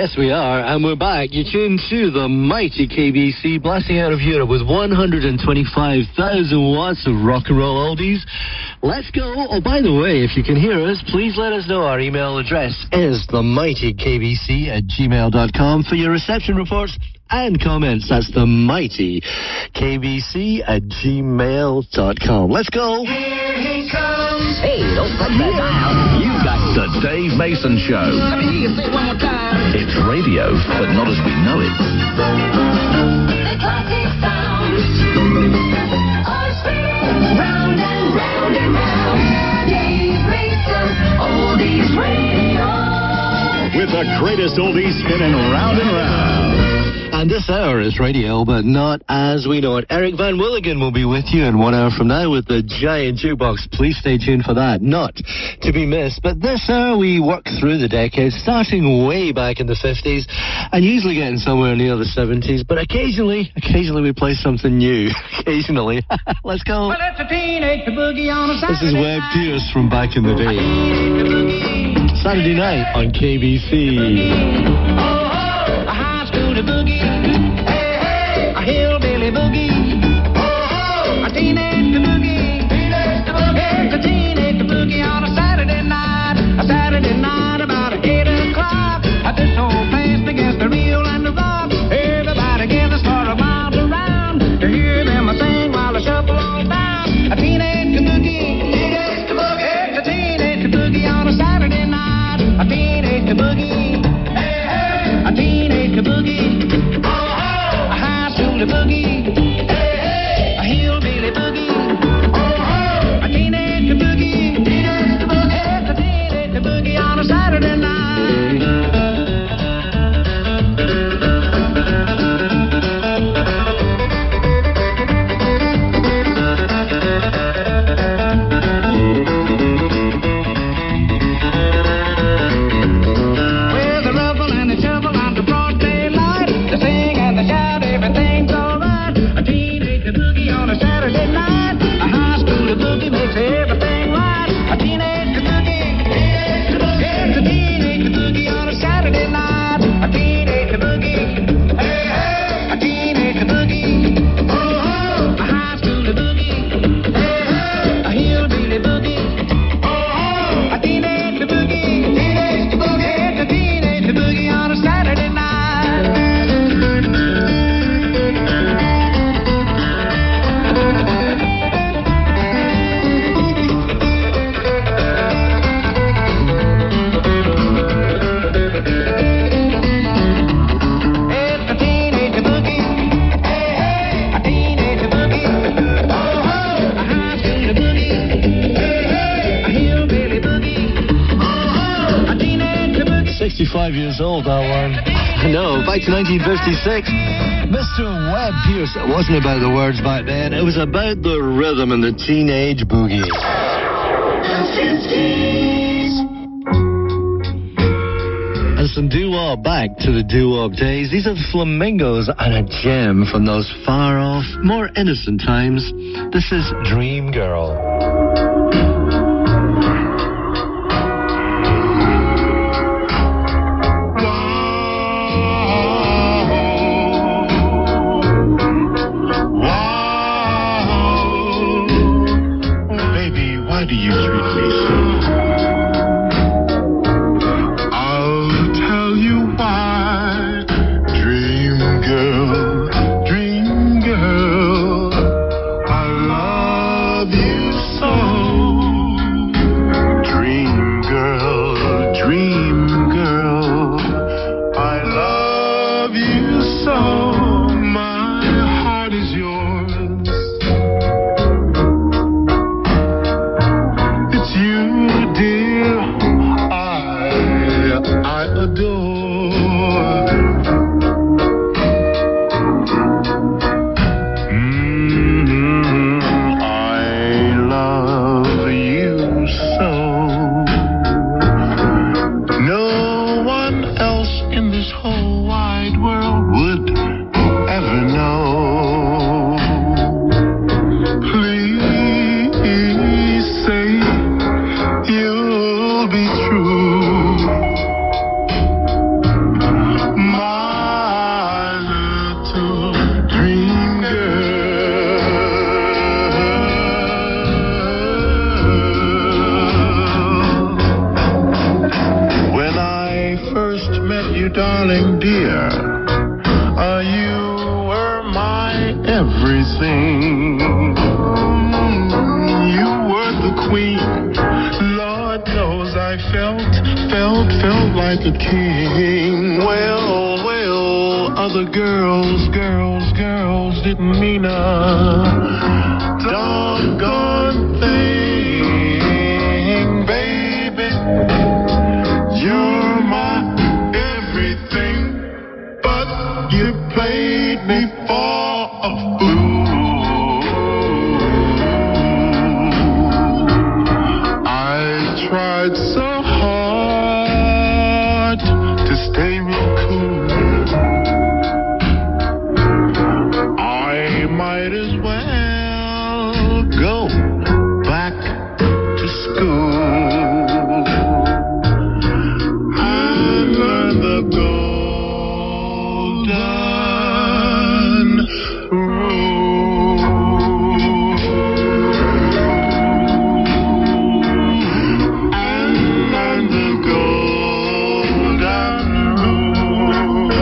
Yes, we are, and we're back. You're tuned to the mighty KBC, blasting out of Europe with 125,000 watts of rock and roll oldies. Let's go. Oh, by the way, if you can hear us, please let us know. Our email address is themightykbc@gmail.com for your reception reports and comments. That's themightykbc@gmail.com. Let's go. Here he comes. Hey, don't touch that dial. You got the Dave Mason Show. Let me hear you say it one more time. It's radio, but not as we know it. The classic sounds are spinning round and round and round. Dave Mason, Oldies Radio. With the greatest oldies spinning round and round. And this hour is radio, but not as we know it. Eric Van Willigen will be with you in 1 hour from now with the giant jukebox. Please stay tuned for that. Not to be missed. But this hour we work through the decades, starting way back in the 50s and usually getting somewhere near the 70s. But occasionally we play something new. Occasionally. Let's go. Well, it's a teenage boogie on a Saturday This is Webb Pierce from back in the day. Saturday night on KBC. A high school boogie. Hey, hey. A hillbilly boogie. A teenage boogie. It's a teenage boogie on a Saturday night. A Saturday night about 8 o'clock. This whole place begins to reel and to rock. Everybody gathers for a while around to hear them sing while they shuffle on down. A teenage boogie. It's a teenage boogie on a Saturday night. A teenage boogie. A teenage boogie. A high school boogie. A hillbilly boogie. A teenage boogie. It's a teenage boogie on a Saturday night. With the ruffle and the shuffle on the broad daylight, the sing and the shout, everything's alright. A teenage boogie on a Saturday night, a high school boogie makes everything right. A teenage boogie, it's a teenage boogie on a Saturday night. A teenage boogie, hey hey, a teenage boogie, oh, a high school boogie, hey hey, a hillbilly boogie, oh, a teenage boogie, it's a teenage boogie on a Saturday night. It's a teenage boogie, hey hey, a teenage boogie, oh, a high school boogie, hey hey, a hillbilly boogie, oh, a teenage boogie. 65 years old, that one. No, back to 1956. Mr. Webb Pierce. It wasn't about the words back then. It was about the rhythm and the teenage boogie. And some doo-wop, back to the doo-wop days. These are the Flamingos and a gem from those far-off, more innocent times. This is Dream Girl. Baby, why do you treat me so? I'll tell you why. Dream girl, I love you so. Dream girl, I love you so. My heart is yours. It's you, dear, I adore. I love you so. No one else in this whole wide world would ever know. Please say you'll be true. you, darling dear. You were my everything. You were the queen. Lord knows I felt like a king. Well, other girls didn't mean a doggone thing, baby. You're my everything, but you played me for a fool. I tried so hard to stay real cool. I might as well go back to school and learn the golden rule. And learn the golden rule.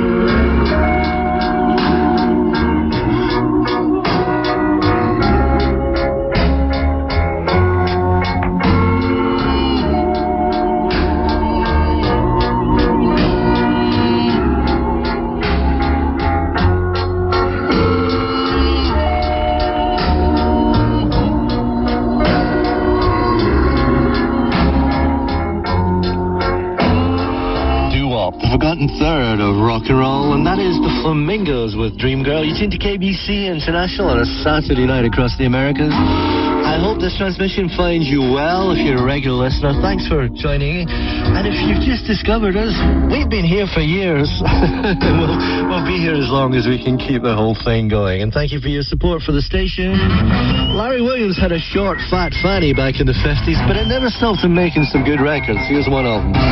Doo-wop, the forgotten third of rock and roll, and that is the Flamingos with Dream Girl. You tune to KBC International on a Saturday night across the Americas. I hope this transmission finds you well. If you're a regular listener, thanks for joining in. And if you've just discovered us, we've been here for years. we'll be here as long as we can keep the whole thing going. And thank you for your support for the station. Larry Williams had a short, fat fanny back in the 50s, but it never stopped him making some good records. Here's one of them.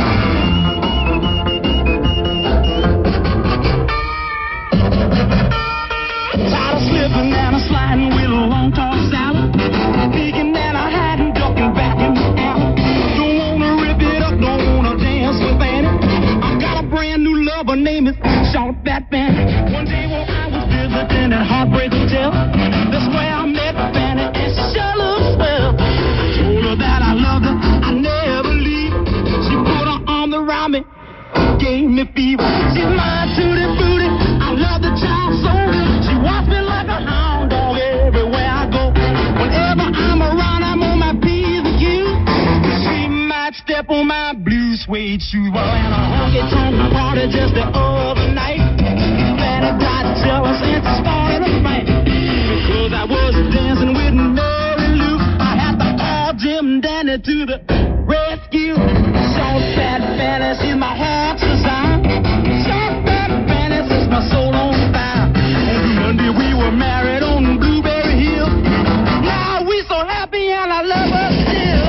Tired of slipping and a sliding with a long tall salad. Thinking that I hadn't ducking back in the alley. Don't wanna rip it up, don't wanna dance with Fanny. I got a brand new lover, name is Short Fat Fanny. One day when I was visiting at Heartbreak Hotel, that's where I met Fanny, and she sure looks swell. I told her that I loved her, I never leave. She put her arms around me, gave me fever. She's my tutti frutti, I love the child so. She walks me like a hound dog everywhere I go. Whenever I'm around, I'm on my P's and Q's. She might step on my blue suede shoes. Well, at a honky-tonk party just the other night, Fanny got jealous and started a fight. Because I was dancing with Mary Lou, I had to call Jim Danny to the rescue. Short Fat Fanny, she's my heart's desire. Short Fat Fanny sets my soul on fire. Every Monday we were married on Blueberry Hill. Now we so happy and I love her still.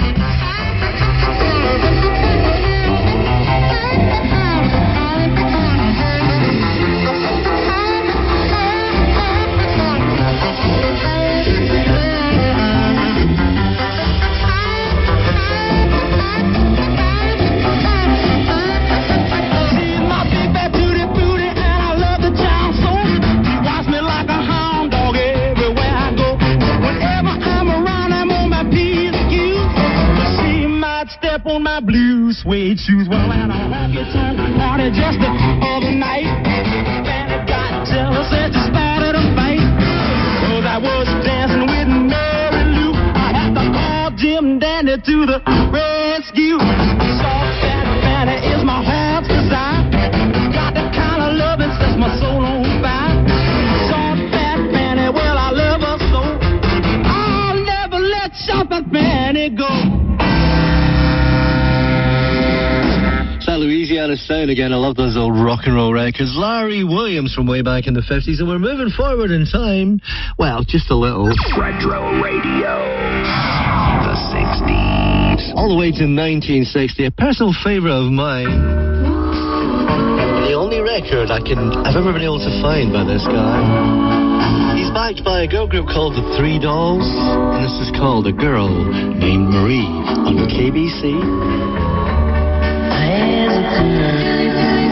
She's my big fat tutti frutti and I love the child so. She walks me like a hound dog everywhere I go. Whenever I'm around, I'm on my P's and Q's. But she might step on my blue suede shoes. Well, at a honky-tonk party just the other night, Fanny got jealous and she started a fight. Because I was dancing with Mary Lou, I had to call Jim Danny to the rescue. Short Fat Fanny is my heart's desire. Got the kind of love that sets my soul on fire. Short Fat Fanny, well, I love her so. I'll never let Short Fat Fanny go. It's that Louisiana sound again. I love those old rock and roll records. Larry Williams from way back in the 50s, and we're moving forward in time. Well, just a little. Retro Radio. The 60s. All the way to 1960. A personal favourite of mine. The only record I've ever been able to find by this guy. He's backed by a girl group called the Three Dolls, and this is called A Girl Named Marie on KBC. I had a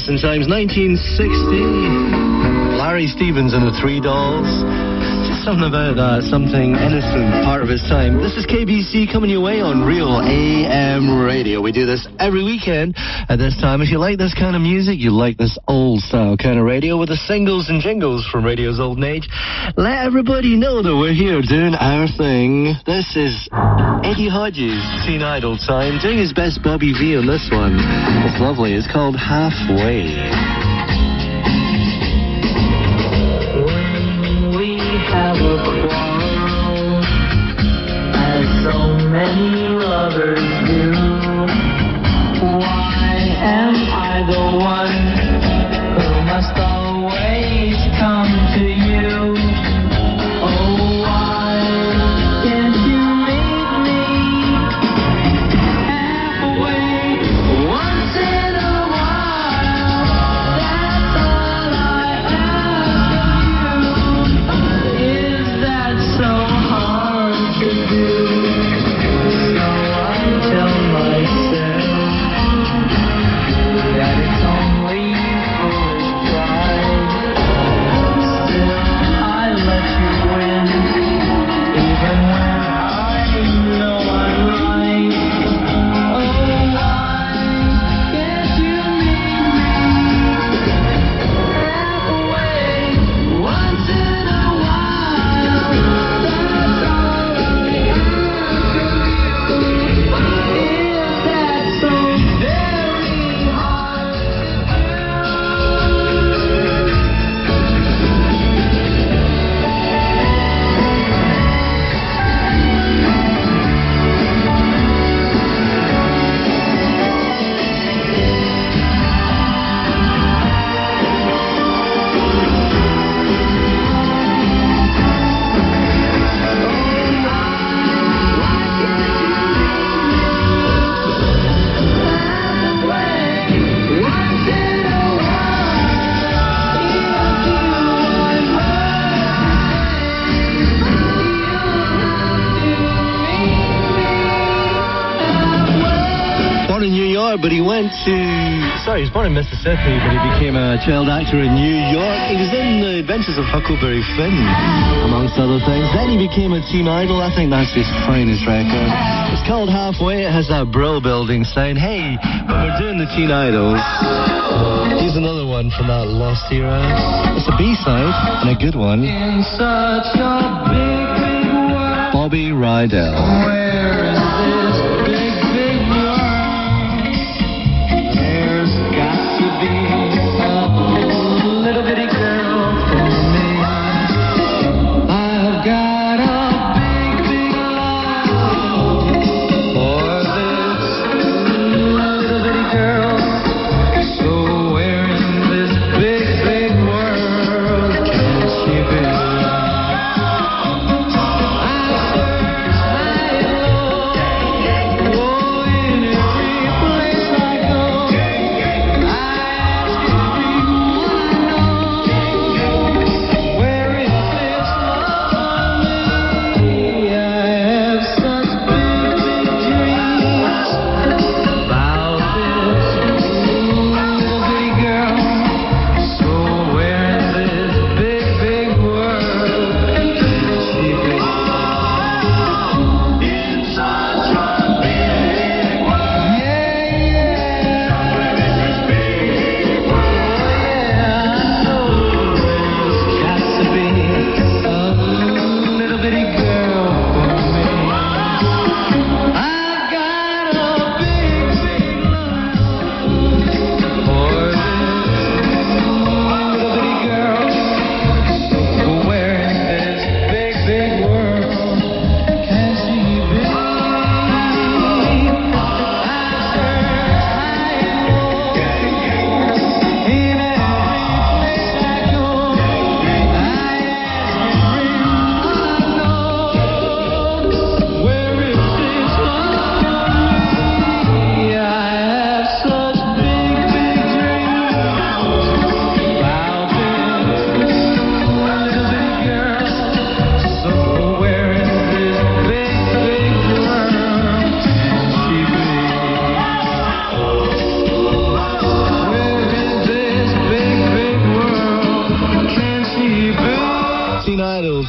in times 1960. Larry Stevens and the Three Dolls. Just something about that, something innocent, part of his time. This is KBC coming your way on Real AM Radio. We do this every weekend at this time. If you like this kind of music, you like this old style kind of radio with the singles and jingles from radio's olden age, let everybody know that we're here doing our thing. This is Eddie Hodges, Teen Idol time, doing his best Bobby V on this one. It's lovely. It's called Halfway. Have a quarrel, as so many lovers do. Why am I the one who must always come to you? Oh, why can't you meet me halfway once in a while? That's all I ask of you. Is that so hard to do? So I tell myself that it's only foolish pride. Still, I let you win, even when I know I'm right. Oh, why can't you meet me halfway once in a while? That's all I ask of you. Is that so very hard to Born in New York, but he went to... Sorry, he was born in Mississippi, but he became a child actor in New York. He was in The Adventures of Huckleberry Finn, amongst other things. Then he became a teen idol. I think that's his finest record. It's called Halfway. It has that Brill Building sign. Hey, when we're doing the teen idols, here's another one from that lost era. It's a B-side, and a good one. in such a big, big world? Bobby Rydell. Where is this big, big world? There's got to be a little bitty girl for me. I've got a big, big love for this little bitty girl. So where in this big, big world can she be? I search high and low.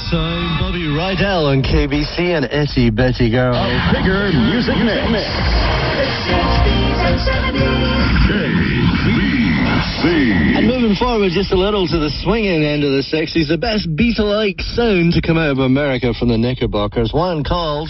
time. Bobby Rydell on KBC and Issy Betty Girl. A bigger music mix. KBC. And moving forward just a little to the swinging end of the 60s, the best Beatle-like sound to come out of America from the Knickerbockers. One called...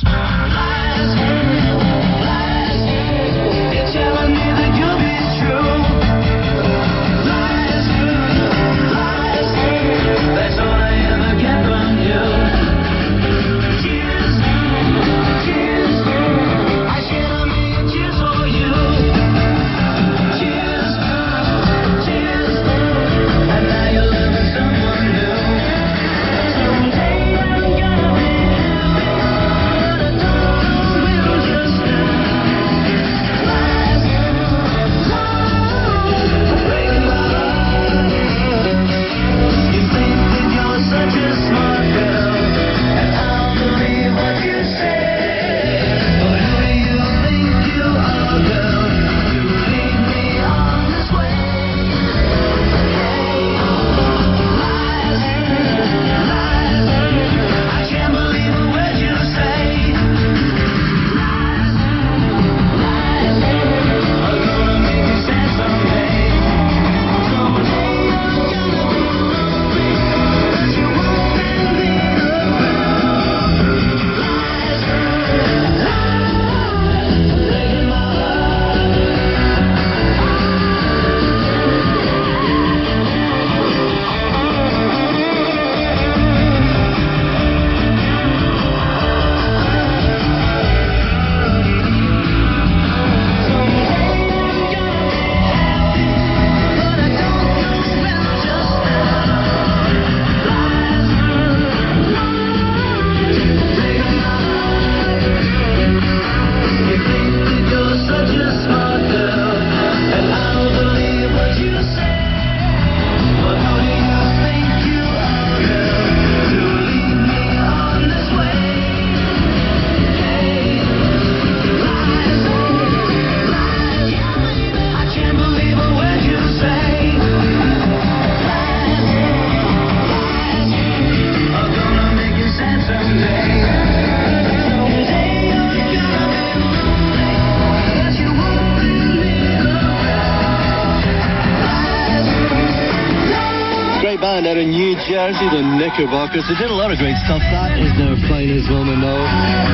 Band out of New Jersey, the Knickerbockers. They did a lot of great stuff. That is their finest moment, though.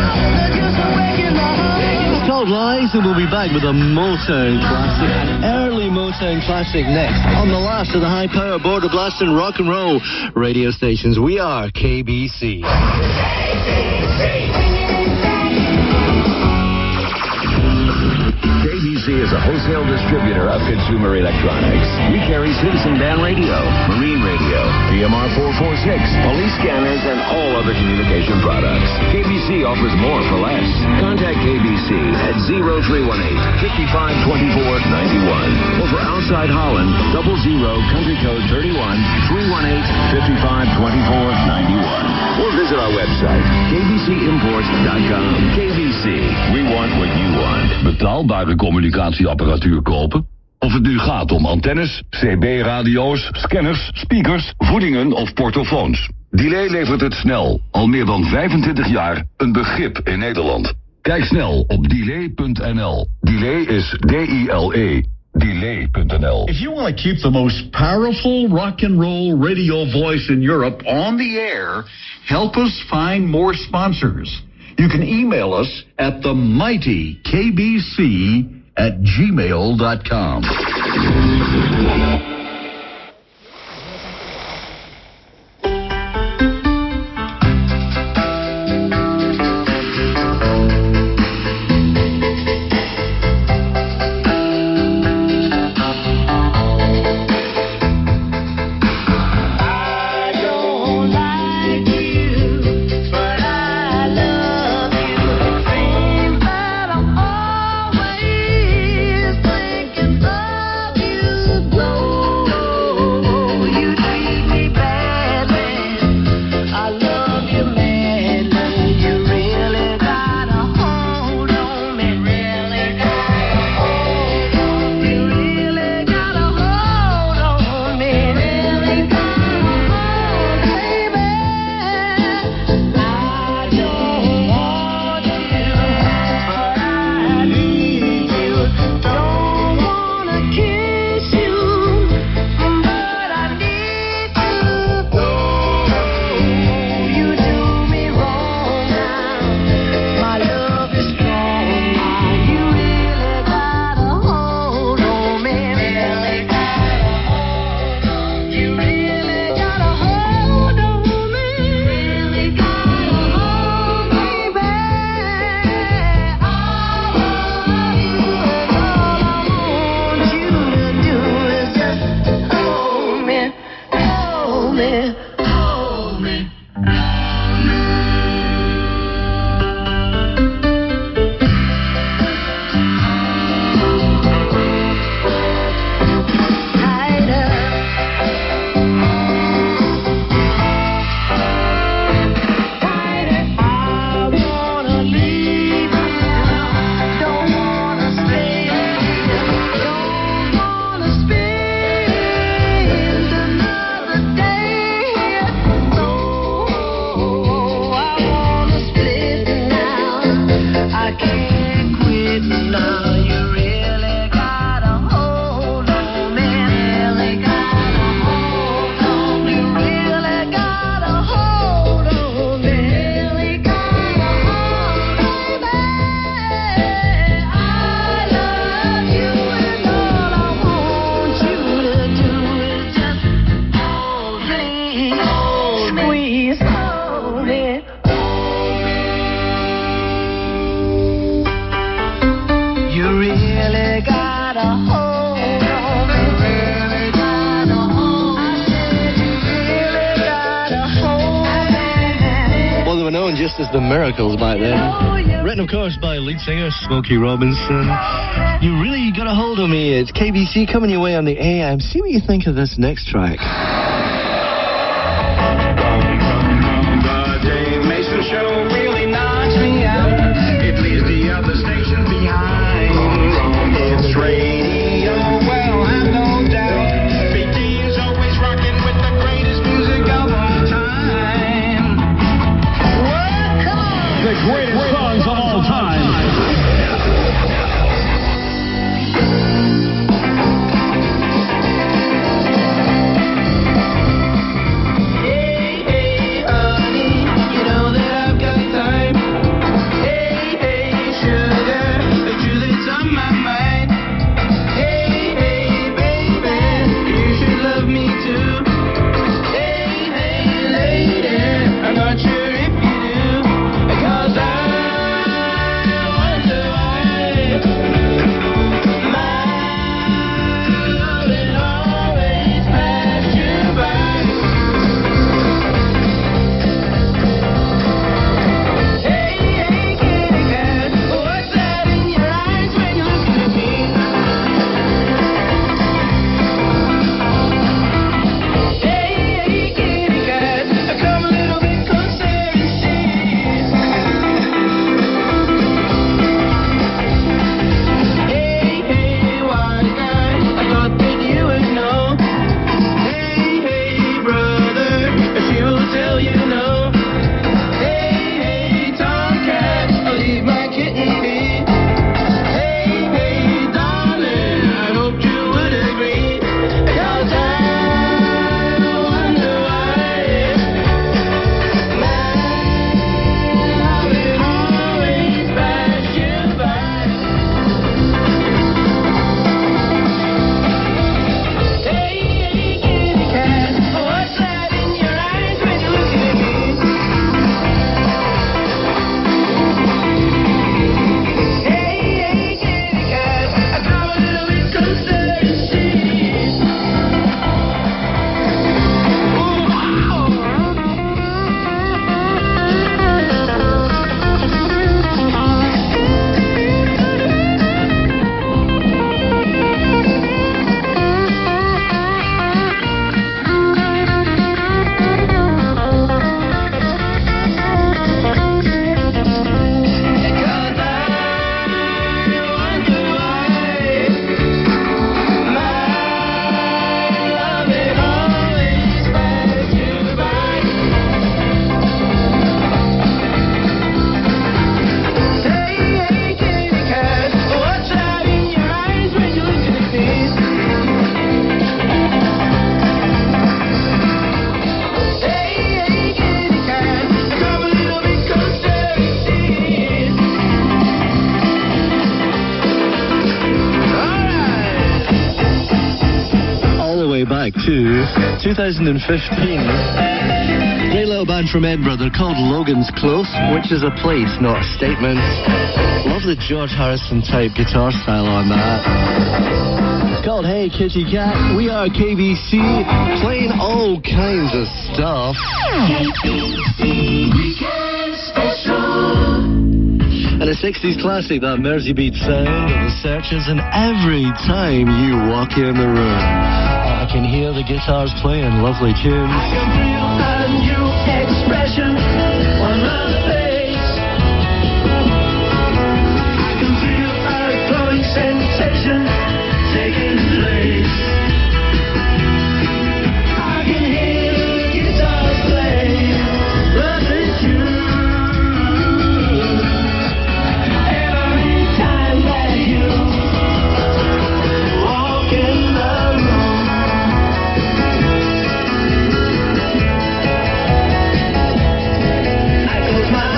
It's called Lies, and we'll be back with a Motown classic, an early Motown classic next on the last of the high-power border blasting rock and roll radio stations. We are KBC. KBC is a wholesale distributor of consumer electronics. We carry Citizen Band Radio, Marine Radio, PMR 446, police scanners, and all other communication products. KBC offers more for less. Contact KBC at 0318-5524-91. Or for outside Holland, 00 country code 31 318-5524-91. Or visit our website, kbcimports.com. KBC, we want what you want. Betaalbare communicatieapparatuur kopen? Of het nu gaat om antennes, CB-radio's, scanners, speakers, voedingen of portofoons. Delay levert het snel. Al meer dan 25 jaar een begrip in Nederland. Kijk snel op delay.nl. Delay is D-I-L-E. Delay.nl. If you want to keep the most powerful rock and roll radio voice in Europe on the air, help us find more sponsors. You can email us at themightykbc@gmail.com. Thinking of you. biggest as the Miracles back then. Written, of course, by lead singer Smokey Robinson. You really got a hold of me. It's KBC coming your way on the AM. See what you think of this next track. The Dave Mason Show really knocks me out. It leaves the other station behind. It's radio, well, have no doubt. Big D is always rocking with the greatest music of all time. What? Come on! The greatest songs of all time. Back to 2015. Great little band from Edinburgh. They're called Logan's Close, which is a place, not a statement. Love the George Harrison type guitar style on that. It's called Hey Kitty Cat. We are KBC, playing all kinds of stuff. KBC Weekend Special. And a 60s classic, that Mersey Beat sound of the Searchers, and every time you walk in the room, I can hear the guitars playing lovely tunes. I can feel a new expression on her face. I can feel a glowing sensation taking place. I can hear the guitar play lovely tunes. Every time that you walk in the room, I close my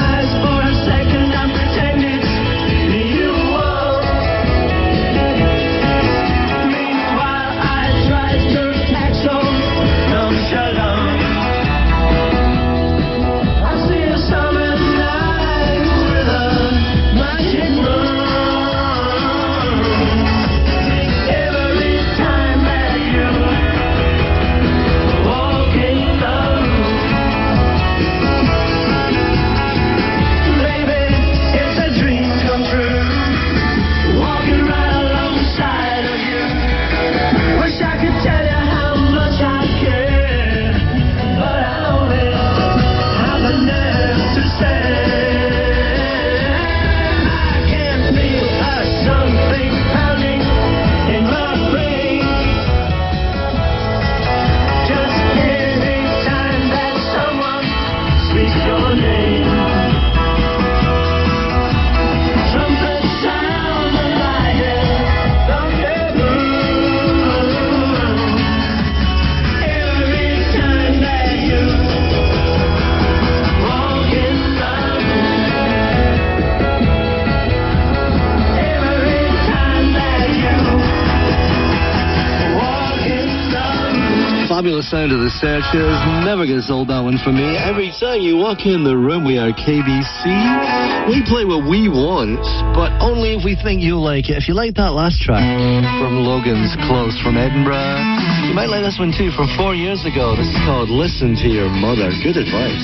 the sound of the Searchers. Never gets old, that one for me. Every time you walk in the room, we are KBC. We play what we want, but only if we think you'll like it. If you like that last track from Logan's Close from Edinburgh, you might like this one too from 4 years ago. This is called Listen to Your Mother. Good advice.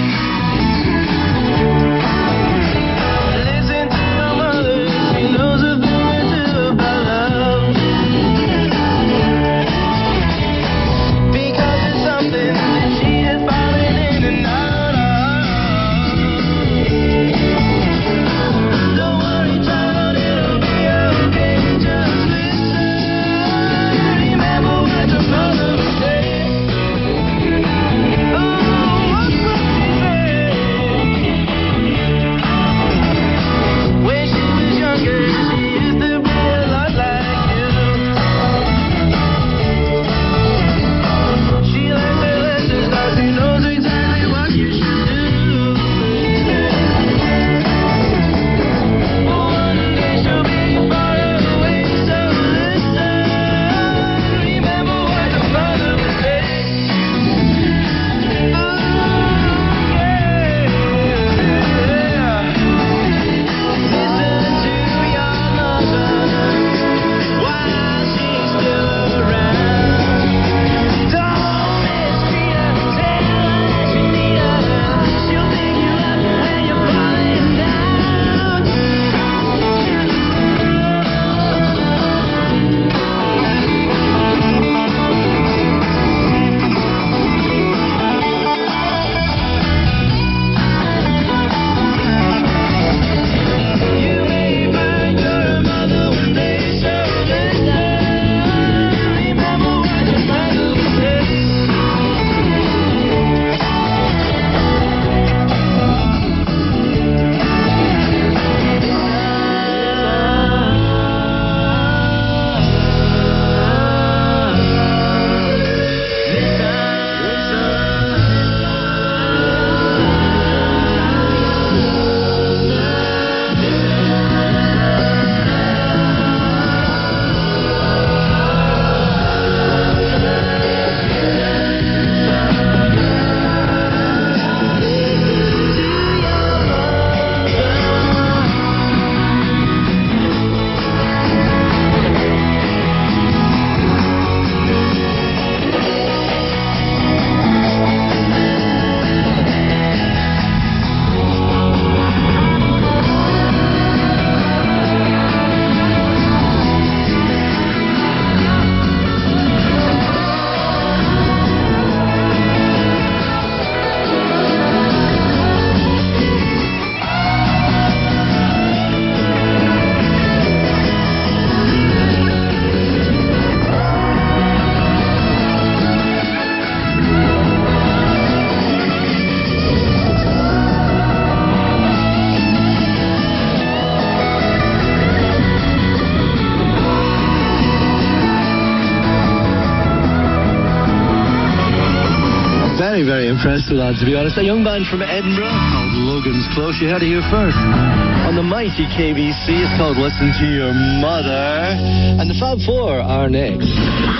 Very impressed with that, to be honest. A young band from Edinburgh called Logan's Close. You heard it here first. On the mighty KBC, it's called Listen to Your Mother. And the Fab Four are next.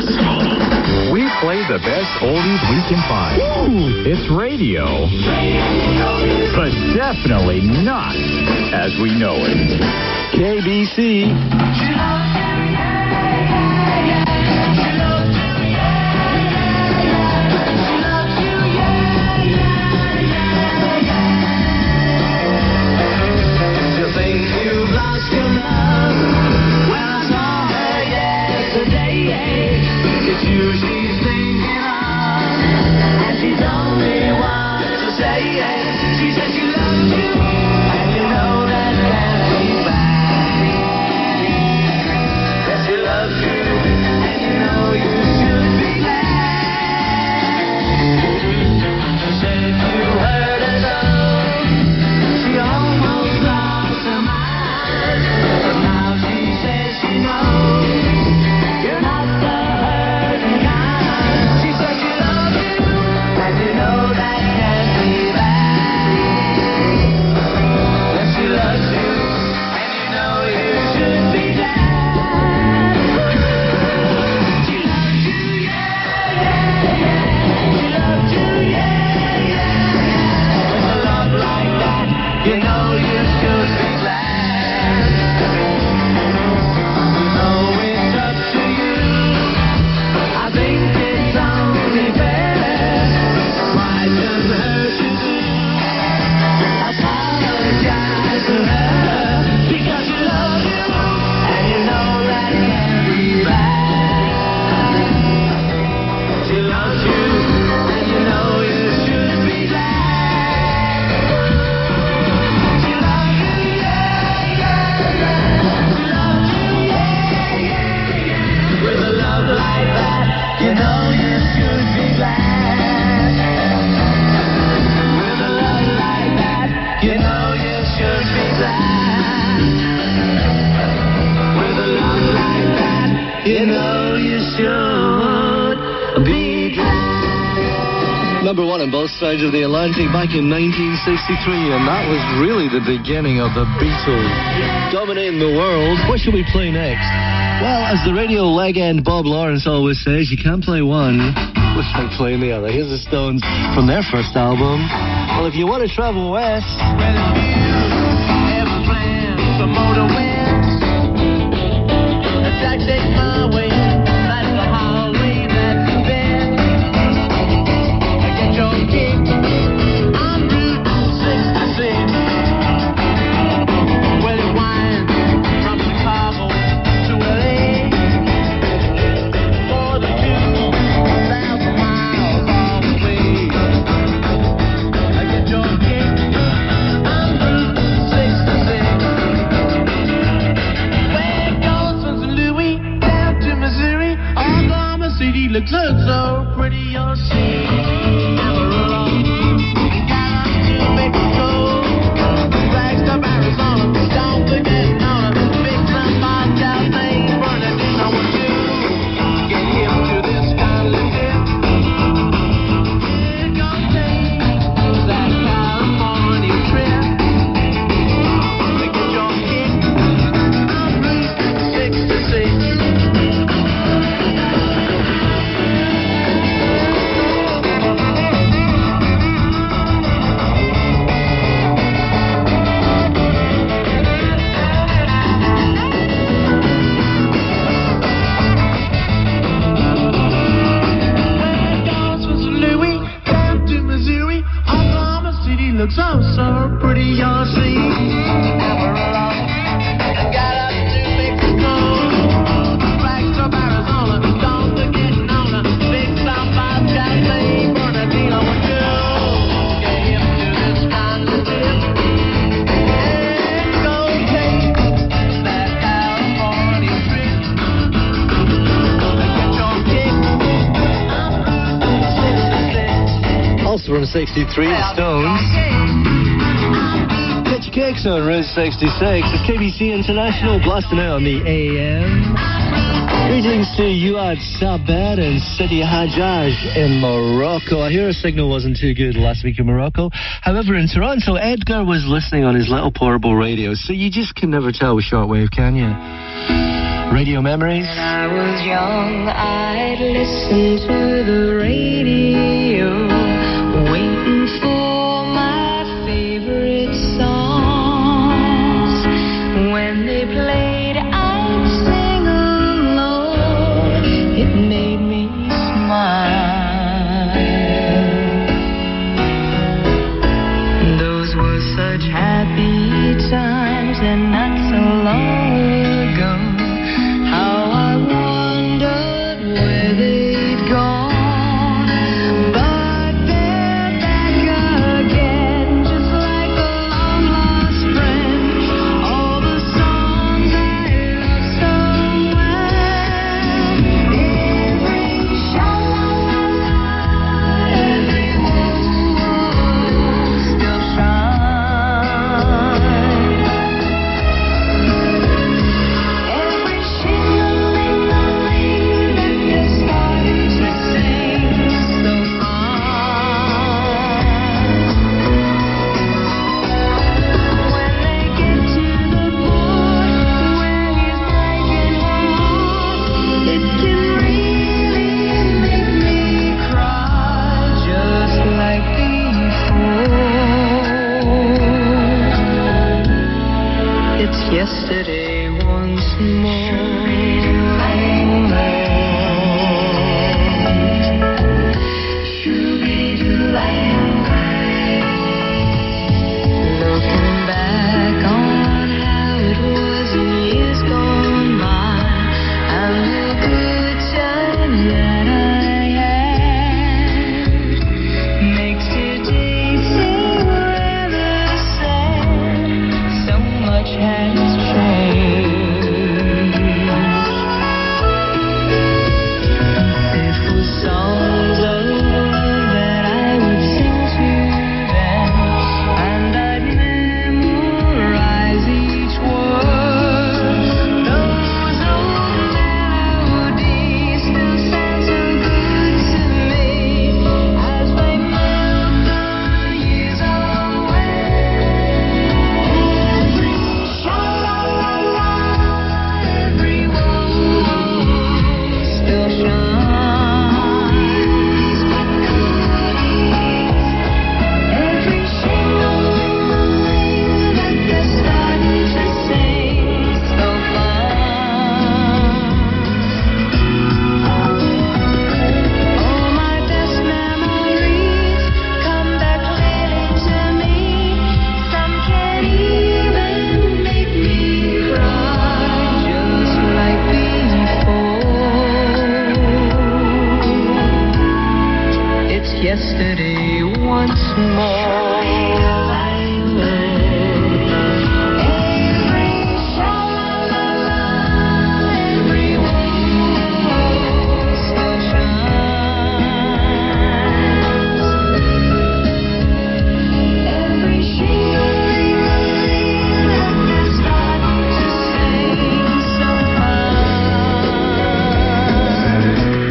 We play the best oldies we can find. Woo! It's radio. But definitely not as we know it. KBC. Number one on both sides of the Atlantic back in 1963, and that was really the beginning of the Beatles dominating the world. What should we play next? Well, as the radio legend Bob Lawrence always says, you can't play one without playing the other. Here's the Stones from their first album. Well, if you want to travel west... Take my way, that's the highway that you've been. Get your kick on Route 66. Well, it winds from Chicago to LA, more than 2,000 miles all the way. Get your kick on Route 66. Where it goes from St. Louis down to Missouri, Oklahoma City looks so pretty, you'll see. Amarillo, got up to Mexico, Flagstaff, Arizona, don't forget Nona, Big Sun, Moscow, Maine, Bernardino, what you get hip to this kind of dip. It gonna take that California trip. Get your kick on Route 66. Looks so pretty, you'll see. Amarillo, got up to Mexico, Flagstaff, Arizona, don't forget Nona, Big South, Moscow, Maine, Bernardino, what you get hip to this kind of dip. And go take that California trip. Get your kick on Route 66. Also from 63, the Stones. Get your kicks on Route 66. It's KBC International, blasting out on the AM. Greetings to Youad Sabed and Sidi Hajjaj in Morocco. I hear a signal wasn't too good last week in Morocco. However, in Toronto, Edgar was listening on his little portable radio, so you just can never tell with shortwave, can you? Radio memories? When I was young, I'd listen to the radio, waiting for my favorite songs. When they played, I'd sing along. It made me smile. Those were such happy times, and not so long ago. How I wondered where they'd gone. But they're back again, just like a long-lost friend. All the songs I love so well. Every sha-la-la-la, every woo-woo still shines. Every shing-a-ling-a-ling that they're starting to sing so fine. When they get to the part where he's breaking her heart, it can really make me cry, just like before. It's yesterday once more. Looking back on how it was in years gone by, and the good times that I had, makes today seem rather sad. So much has changed. It was songs of love that I would sing yesterday once more. Every sha-la-la-la, every waltz still shines. Every shing-a-ling-a-ling that they start to sing so fine.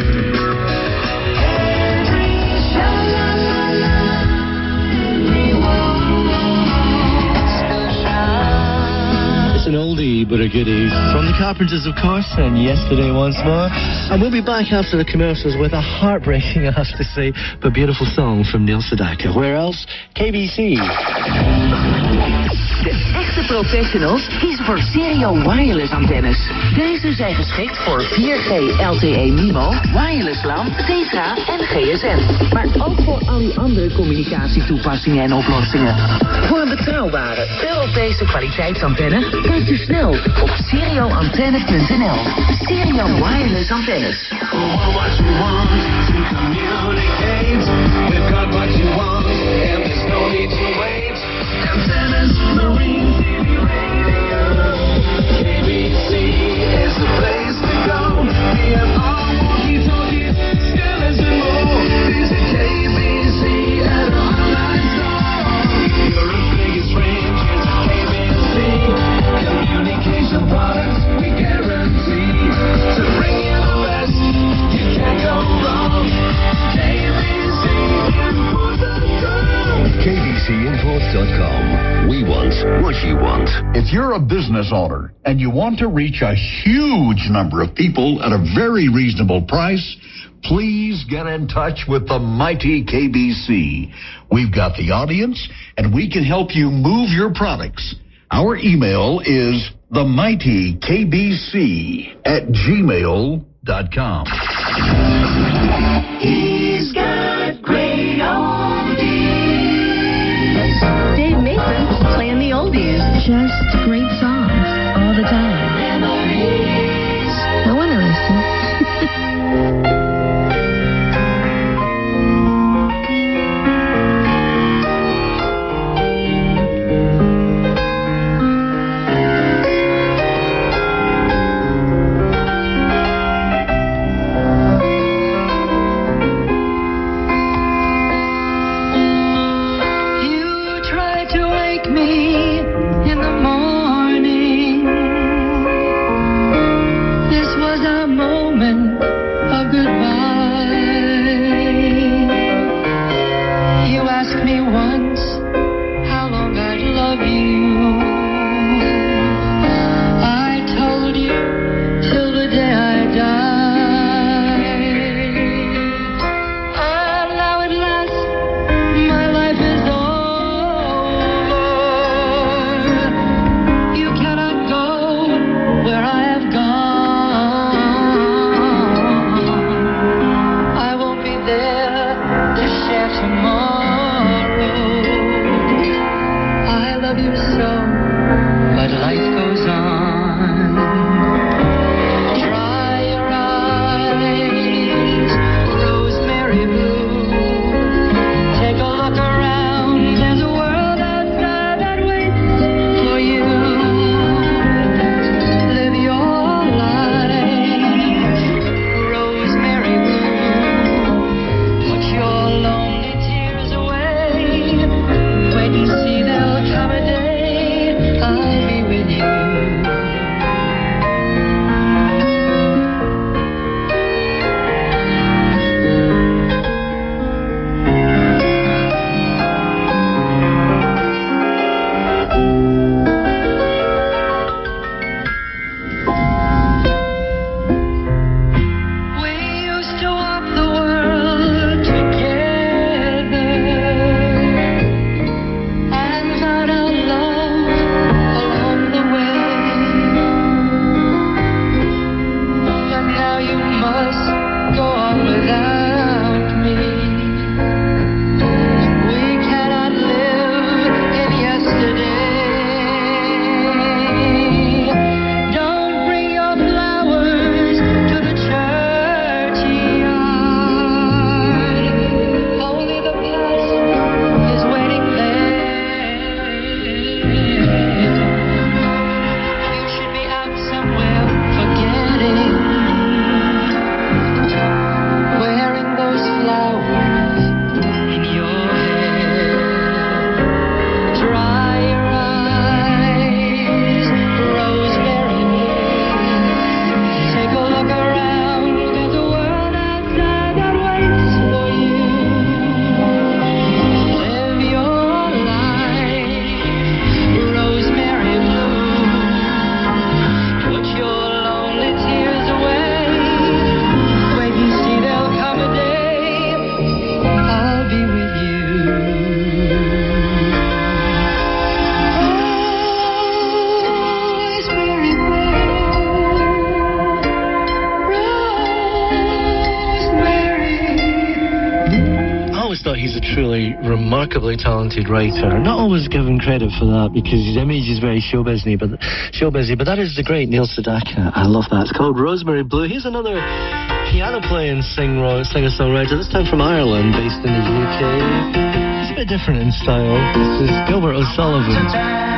Every sha-la-la-la, every waltz still shines. It's an oldie but a goodie from the Carpenters, of course, and Yesterday Once More. And we'll be back after the commercials with a heartbreaking, I have to say, but beautiful song from Neil Sedaka. Where else? KBC. De echte professionals kiezen voor Stereo Wireless antennes. Deze zijn geschikt voor 4G LTE MIMO, wireless LAN, TETRA en GSM. Maar ook voor al uw andere communicatietoepassingen en oplossingen. Voor een betrouwbare Europese kwaliteitsantenne kijk u snel op stereoantenne.nl. Stereo Wireless antennes. What you want to communicate. We've got what you want, and there's no need to wait. Antennas, marine, TV, radio. KBC is the place to go. DMR, walkie-talkie, scanners and more. Visit KBC at our online store. Europe's biggest range is KBC. Communication products we guarantee to bring you the best. You can't go wrong. KBCImport.com. KBCImport.com. We want what you want. If you're a business owner and you want to reach a huge number of people at a very reasonable price, please get in touch with the mighty KBC. We've got the audience, and we can help you move your products. Our email is themightykbc@gmail.com. He's got great oldies. Dave Mason playing the oldies. Just great songs all the time. Memories. I want to listen. You tried to wake me in the morning. thought he's a truly remarkably talented writer. Not always given credit for that because his image is very show busy, but that is the great Neil Sedaka. I love that. It's called Rosemary Blue. Here's another piano playing singer-songwriter, this time from Ireland, based in the UK. It's a bit different in style. This is Gilbert O'Sullivan.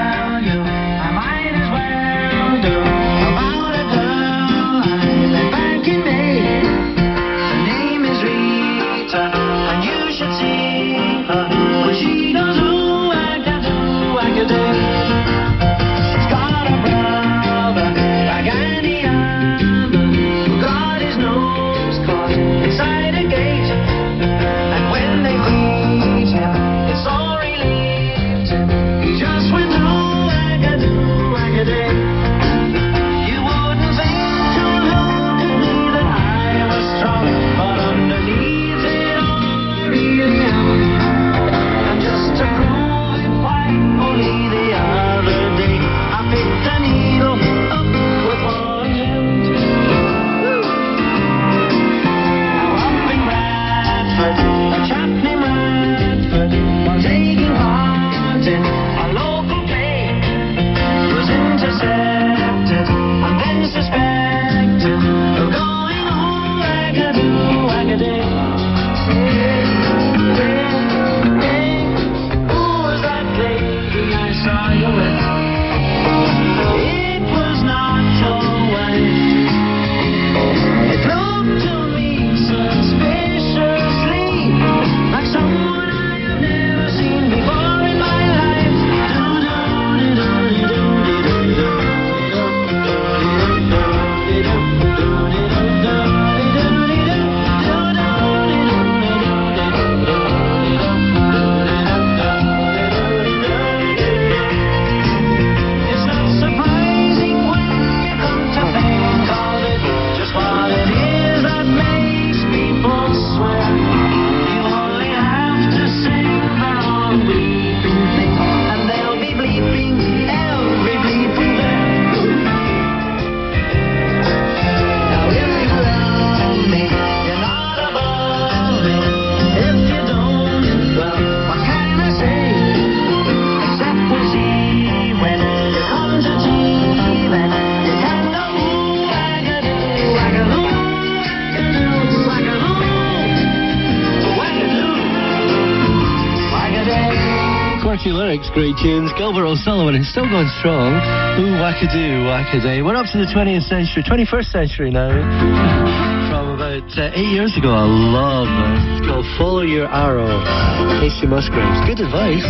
Lyrics, great tunes. Gilbert O'Sullivan is still going strong. Ooh, wackadoo, wackaday. We're up to the 20th century, 21st century now. From about 8 years ago. I love this. It's called Follow Your Arrow. Casey Musgraves. Good advice.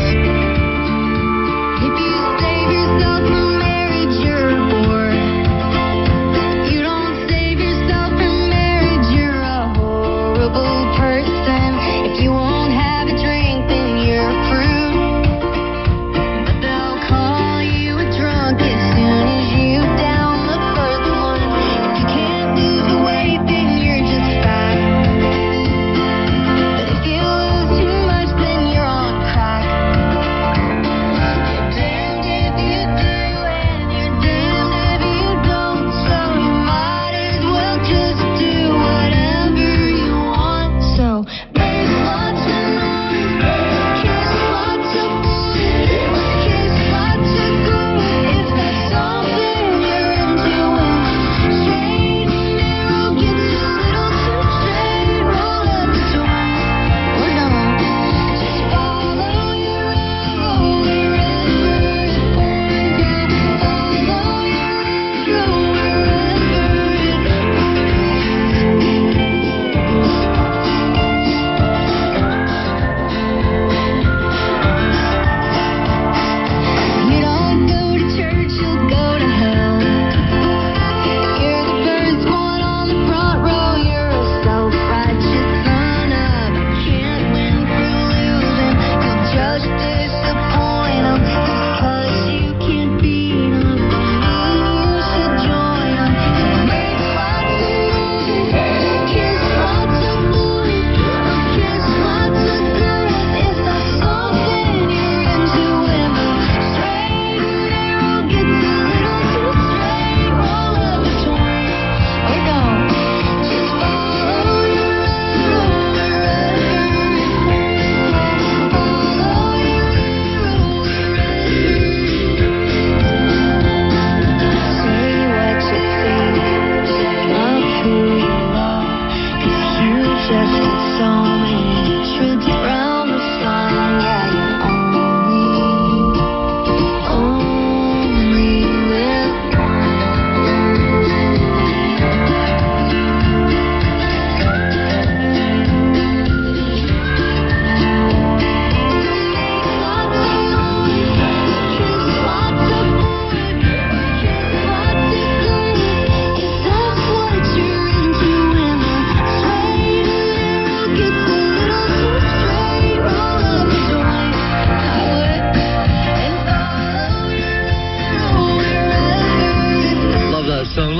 If you save yourself from marriage, you're a bore. If you don't save yourself from marriage, you're a horrible person. If you won't have a drink, then you're a prude. Damned if you do and you're damned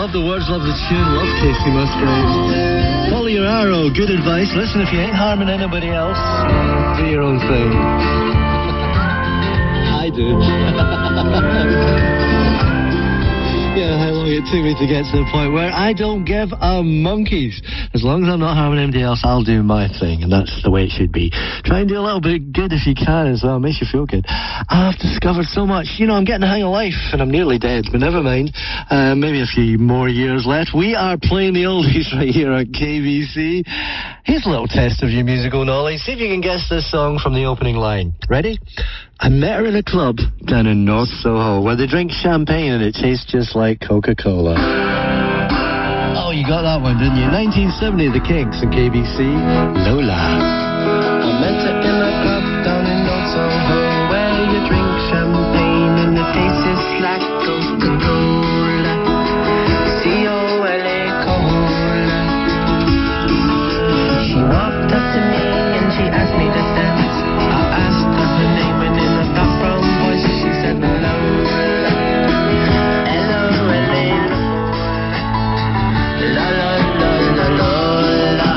love the words, love the tune, love Casey Musgraves. Follow your arrow, good advice. Listen, if you ain't harming anybody else, do your own thing. I do. Yeah, how long it took me to get to the point where I don't give a monkeys. As long as I'm not harming anybody else, I'll do my thing, and that's the way it should be. Try and do a little bit good if you can as well. It makes you feel good. I've discovered so much. You know, I'm getting the hang of life, and I'm nearly dead, but never mind. Maybe a few more years left. We are playing the oldies right here at KBC. Here's a little test of your musical knowledge. See if you can guess this song from the opening line. Ready? I met her in a club down in North Soho where they drink champagne and it tastes just like Coca-Cola. Oh, you got that one, didn't you? 1970, The Kinks and KBC, Lola. I met her in a club down in North Soho where you drink champagne and it tastes like Coca-Cola. C-O-L-A, Cola. She walked up to me and she asked me to dance. I asked her her name and in a background voice she said Lola. L-O-L-A, La-la-la-la-la-la.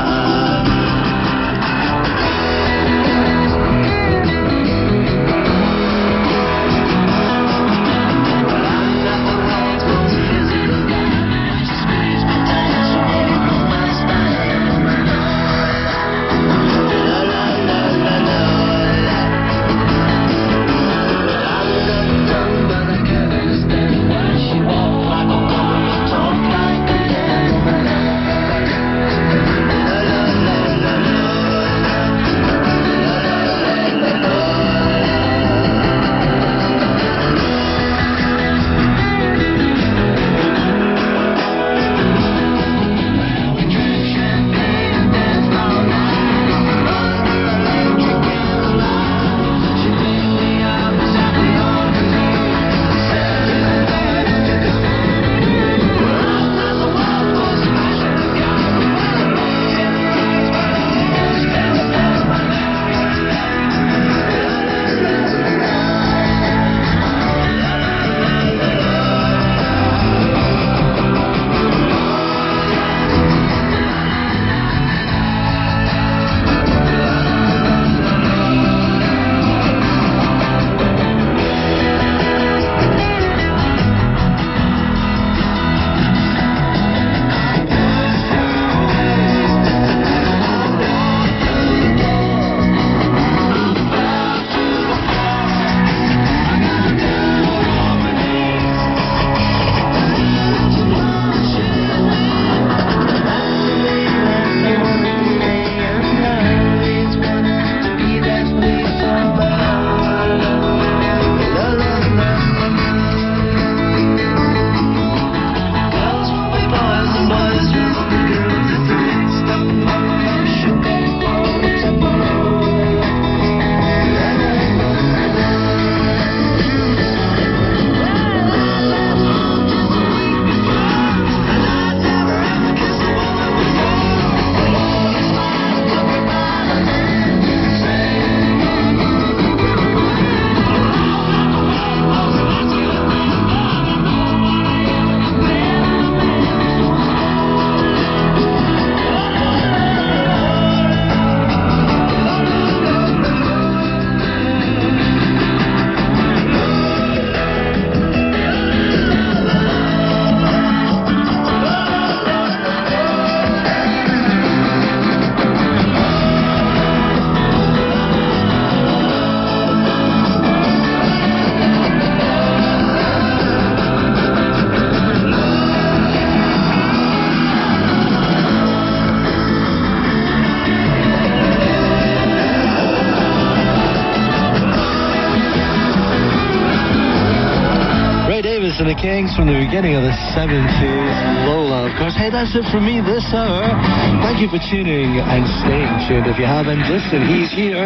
And the Kings from the beginning of the 70s. Lola, of course. Hey, that's it for me this hour. Thank you for tuning and staying tuned. If you haven't, listen, he's here.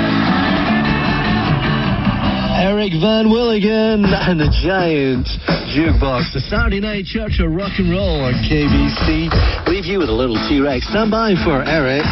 Eric Van Willigan and the Giant Jukebox. The Saturday Night Church of Rock and Roll on KBC. Leave you with a little T-Rex. Stand by for Eric.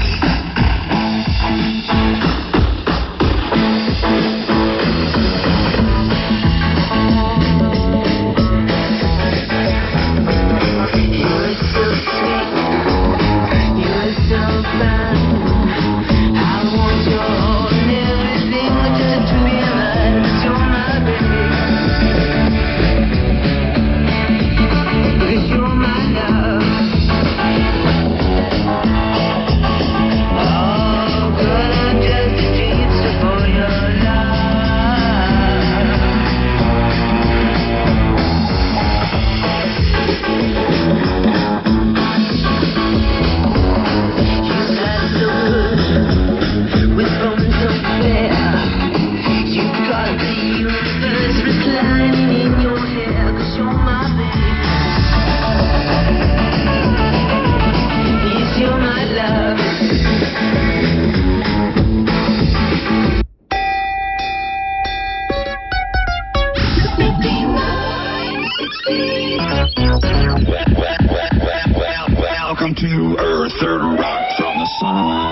to earth or rock from the sun.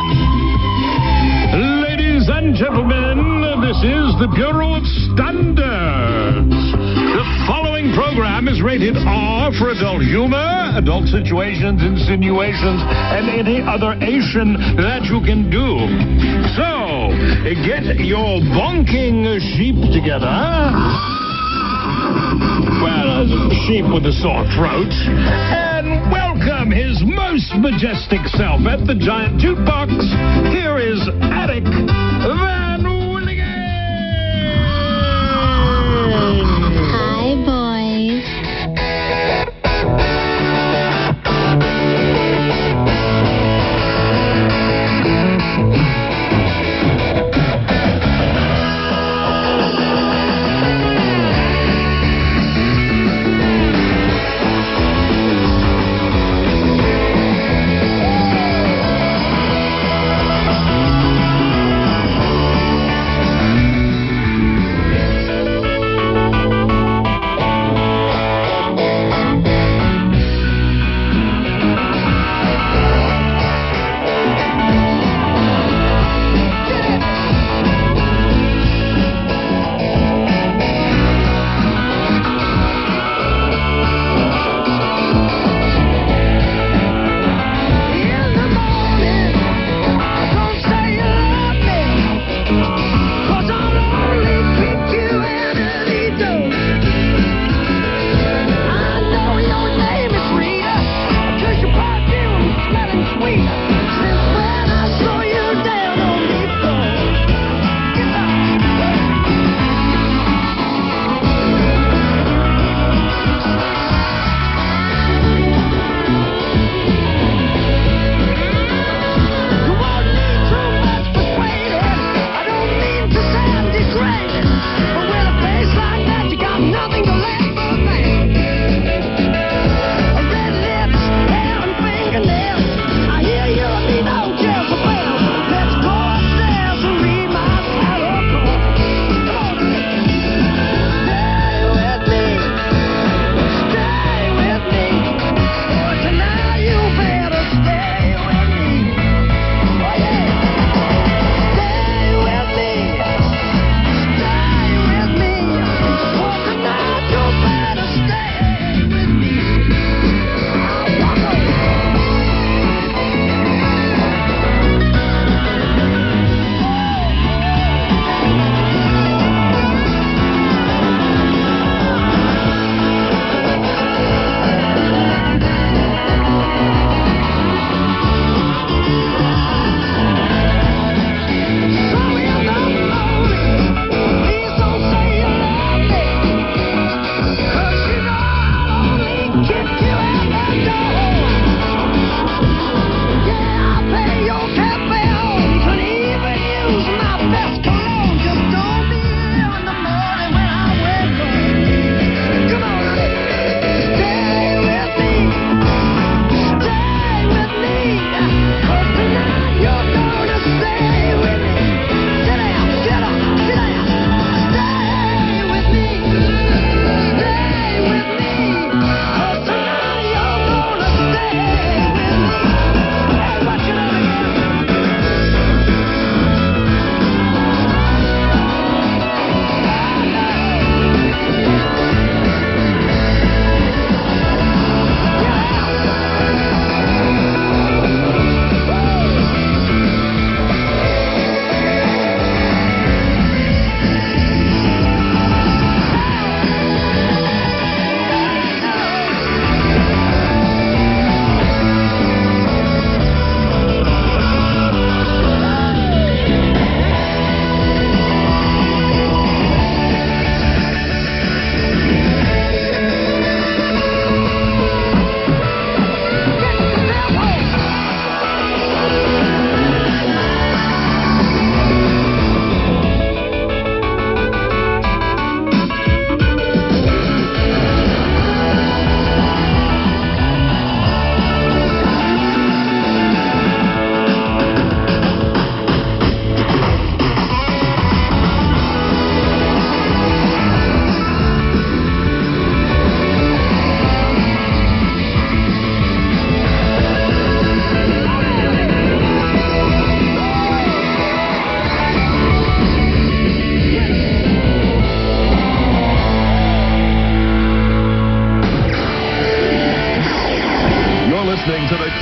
Ladies and gentlemen, this is the Bureau of Standards. The following program is rated R for adult humor, adult situations, insinuations, and any other Asian that you can do. So, get your bonking sheep together. Well, a sheep with a sore throat. And welcome his most majestic self at the Giant Jukebox. Here is Eric Van Willigen. Hi, boys.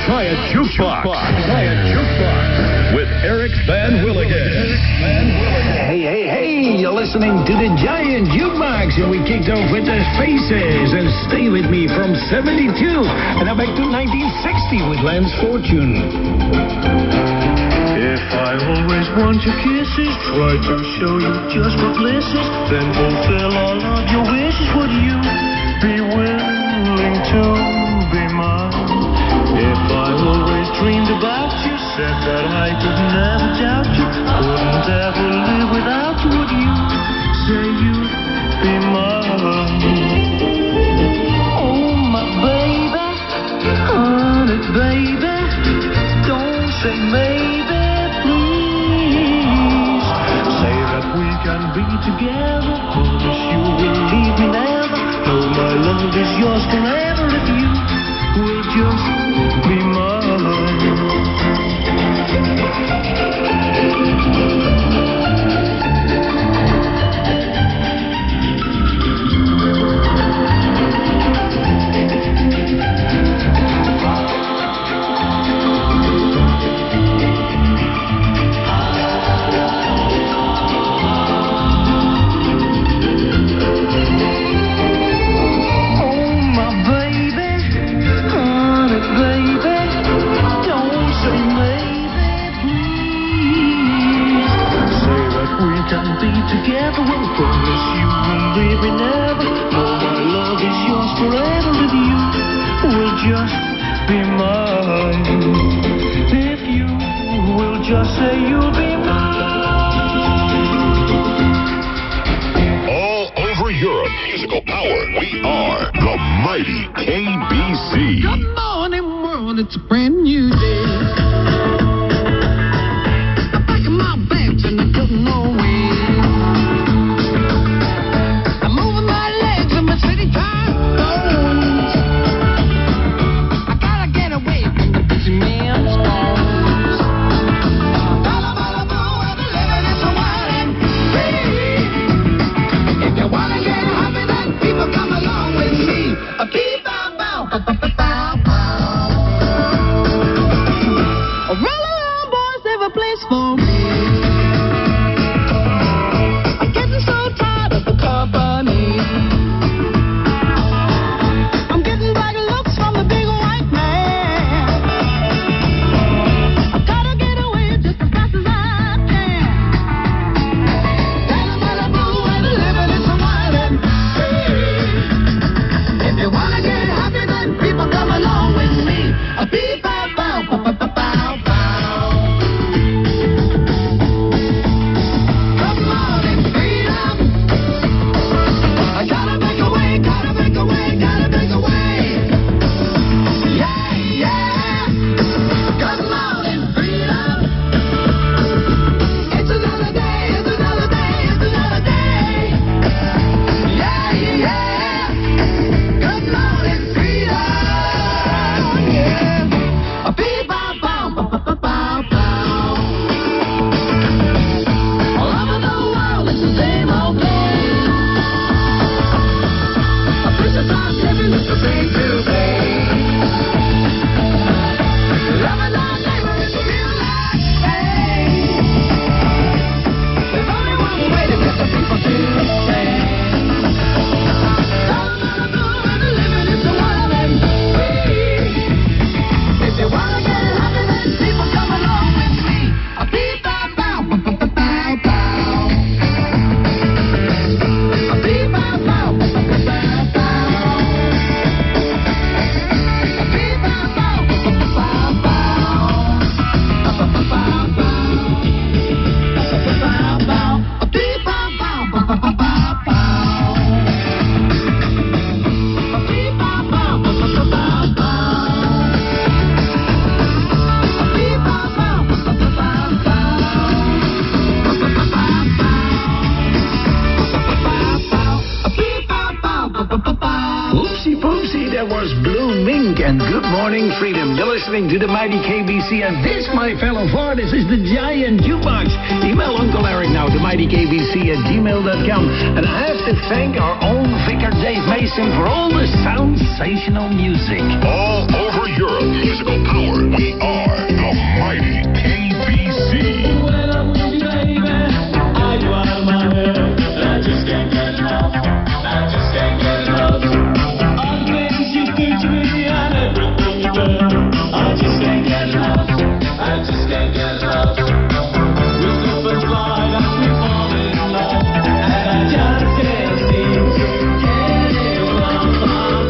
Try a Jukebox. Try a Jukebox with Eric Van Willigan. Hey, you're listening to the Giant Jukebox, and we kicked off with the Faces, and Stay With Me from 72, and now back to 1960 with Lance Fortune. If I always want your kisses, try to show you just what bliss is, then fulfill all of your wishes, would you be willing to be mine? If I always dreamed about you, said that I could never doubt you, couldn't ever live without you, would you say you'd be mine? Oh, my baby, honey, baby, don't say maybe, please. Say that we can be together, promise you will leave me never. No, my love is yours forever if you will just be mine. Together we'll promise you will leave me never. No, my love is yours forever if you will just be mine. If you will just say you'll be mine. All over Europe, musical power. We are the mighty KBC. Good morning, world. It's a brand new day. I'm packing my bags and I'm getting away. and good morning, freedom. You're listening to the mighty KBC, and this, my fellow Floridas, is the Giant Jukebox. Email Uncle Eric now, themightykbc@gmail.com. And I have to thank our own Vicar Dave Mason for all the sensational music. All over Europe, musical power. We are the mighty KBC. When I'm with you, baby, I go out of my head. I just can't get enough. I just can't get enough. All the things you do to me and everything you do. I just can't get enough. I just can't get enough. We slip and slide as we fall in love, and I just can't seem to get enough.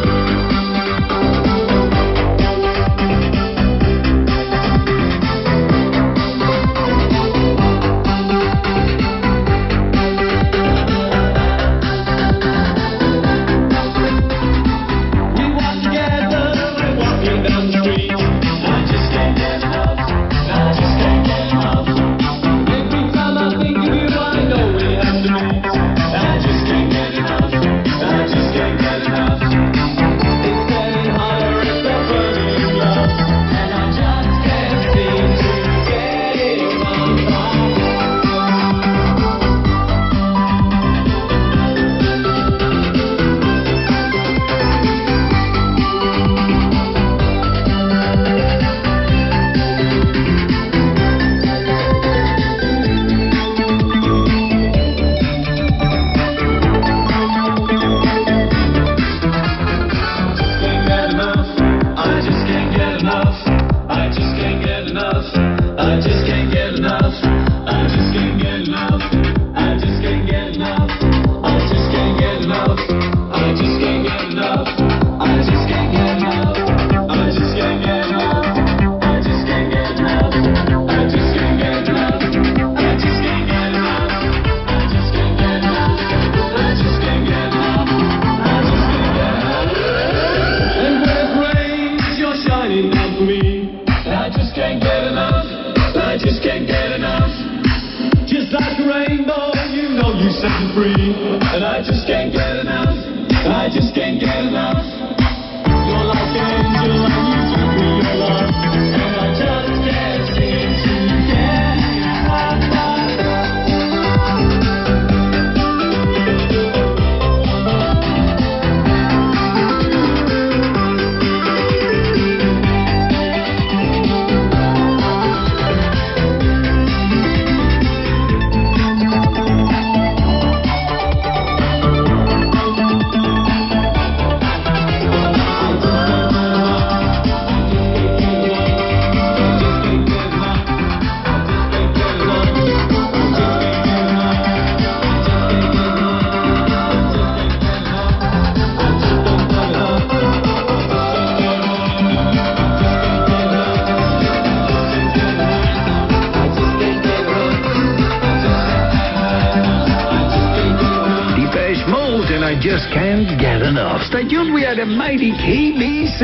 Stay tuned, we are the mighty KBC.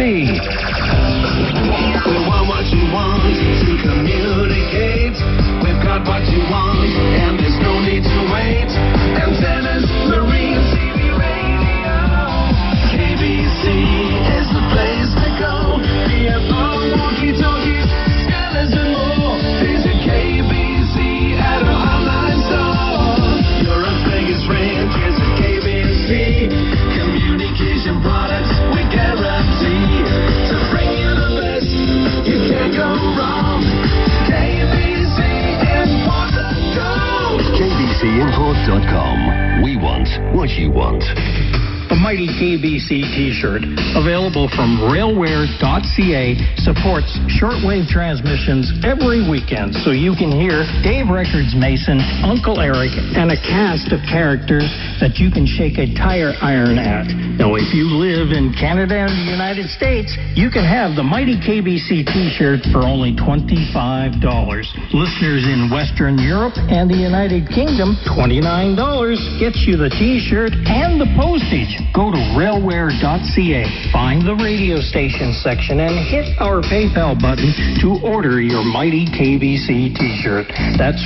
We want what you want to communicate. We've got what you want, and there's no need to wait. Antennas, marine, TV, radio. KBC is the place to go. BFO, walkie-talkies, scanners and more. Visit KBC at our online store. Europe's biggest range is at KBC. Communication products we guarantee to bring you the best. You can't go wrong. KBC Import.com. KBCimport.com. We want what you want. The mighty KBC t-shirt, available from railwear.ca, supports shortwave transmissions every weekend, so you can hear Dave Records Mason, Uncle Eric, and a cast of characters that you can shake a tire iron at. Now, if you live in Canada and the United States, you can have the mighty KBC t-shirt for only $25. Listeners in Western Europe and the United Kingdom, $29 gets you the t-shirt and the postage. Go to railwear.ca, find the radio station section, and hit our PayPal button to order your mighty KBC t-shirt. That's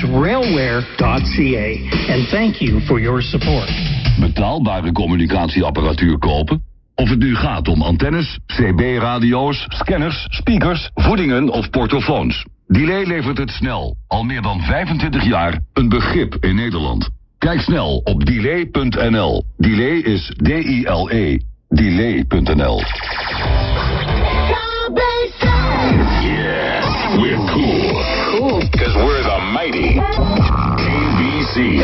railwear.ca. And thank you for your support. Betaalbare communicatieapparatuur kopen? Of het nu gaat om antennes, CB-radio's, scanners, speakers, voedingen of portofoons. Delay levert het snel. Al meer dan 25 jaar een begrip in Nederland. Kijk snel op delay.nl. Delay is D-I-L-E. Delay.nl. Yeah, we're cool. Cool. Because we're the mighty KBC.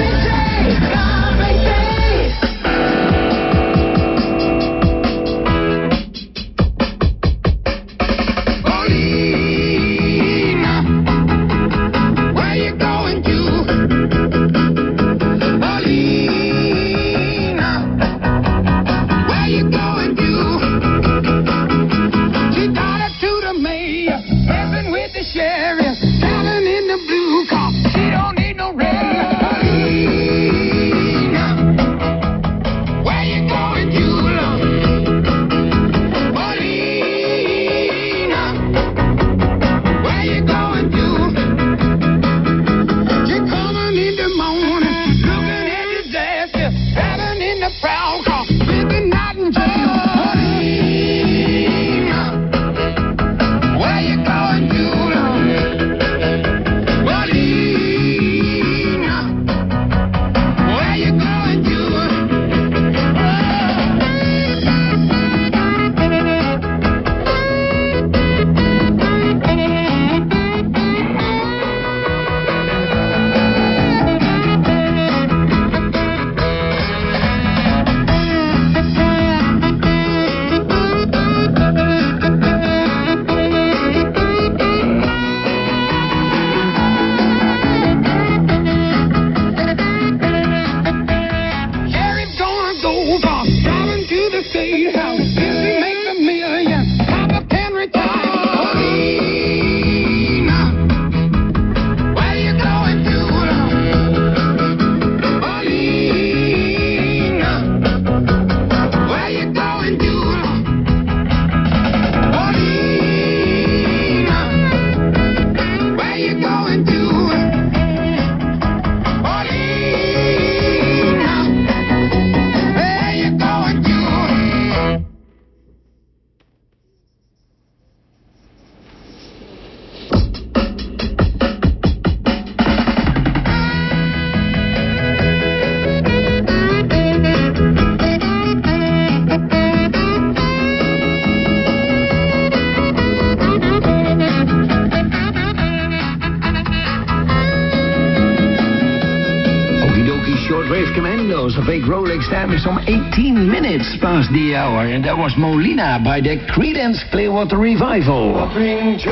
Shortwave Commandos. A fake Rolex time is some 18 minutes past the hour. And that was Molina by the Creedence Clearwater Revival. Bring joy,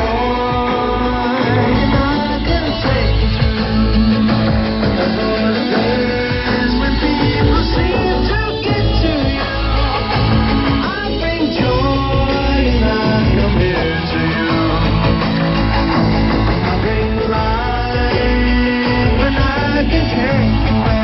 and I can take you through. Those are the days when people seem to get to you. I bring joy, and I come here to you. I bring life, and I can take you back.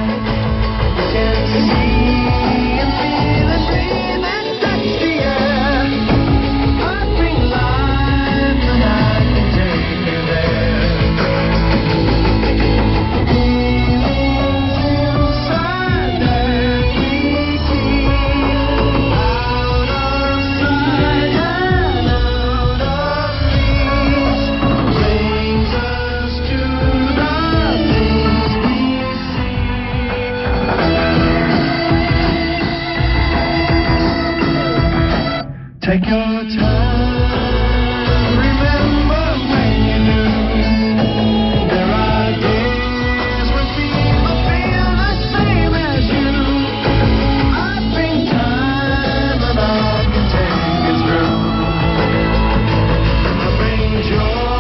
Take your time, remember when you knew. There are days when people feel the same as you. I bring time and I can take you through. I bring joy.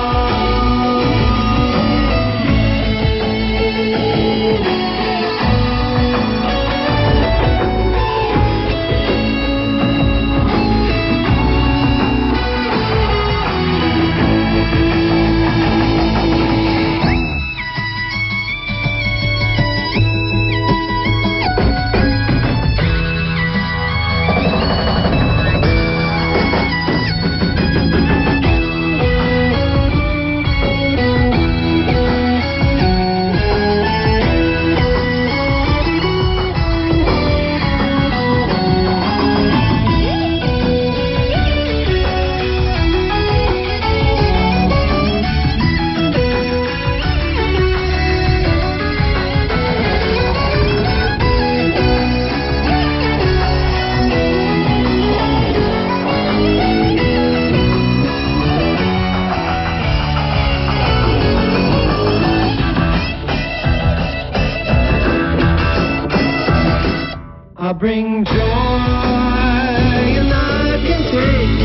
bring joy and I can take.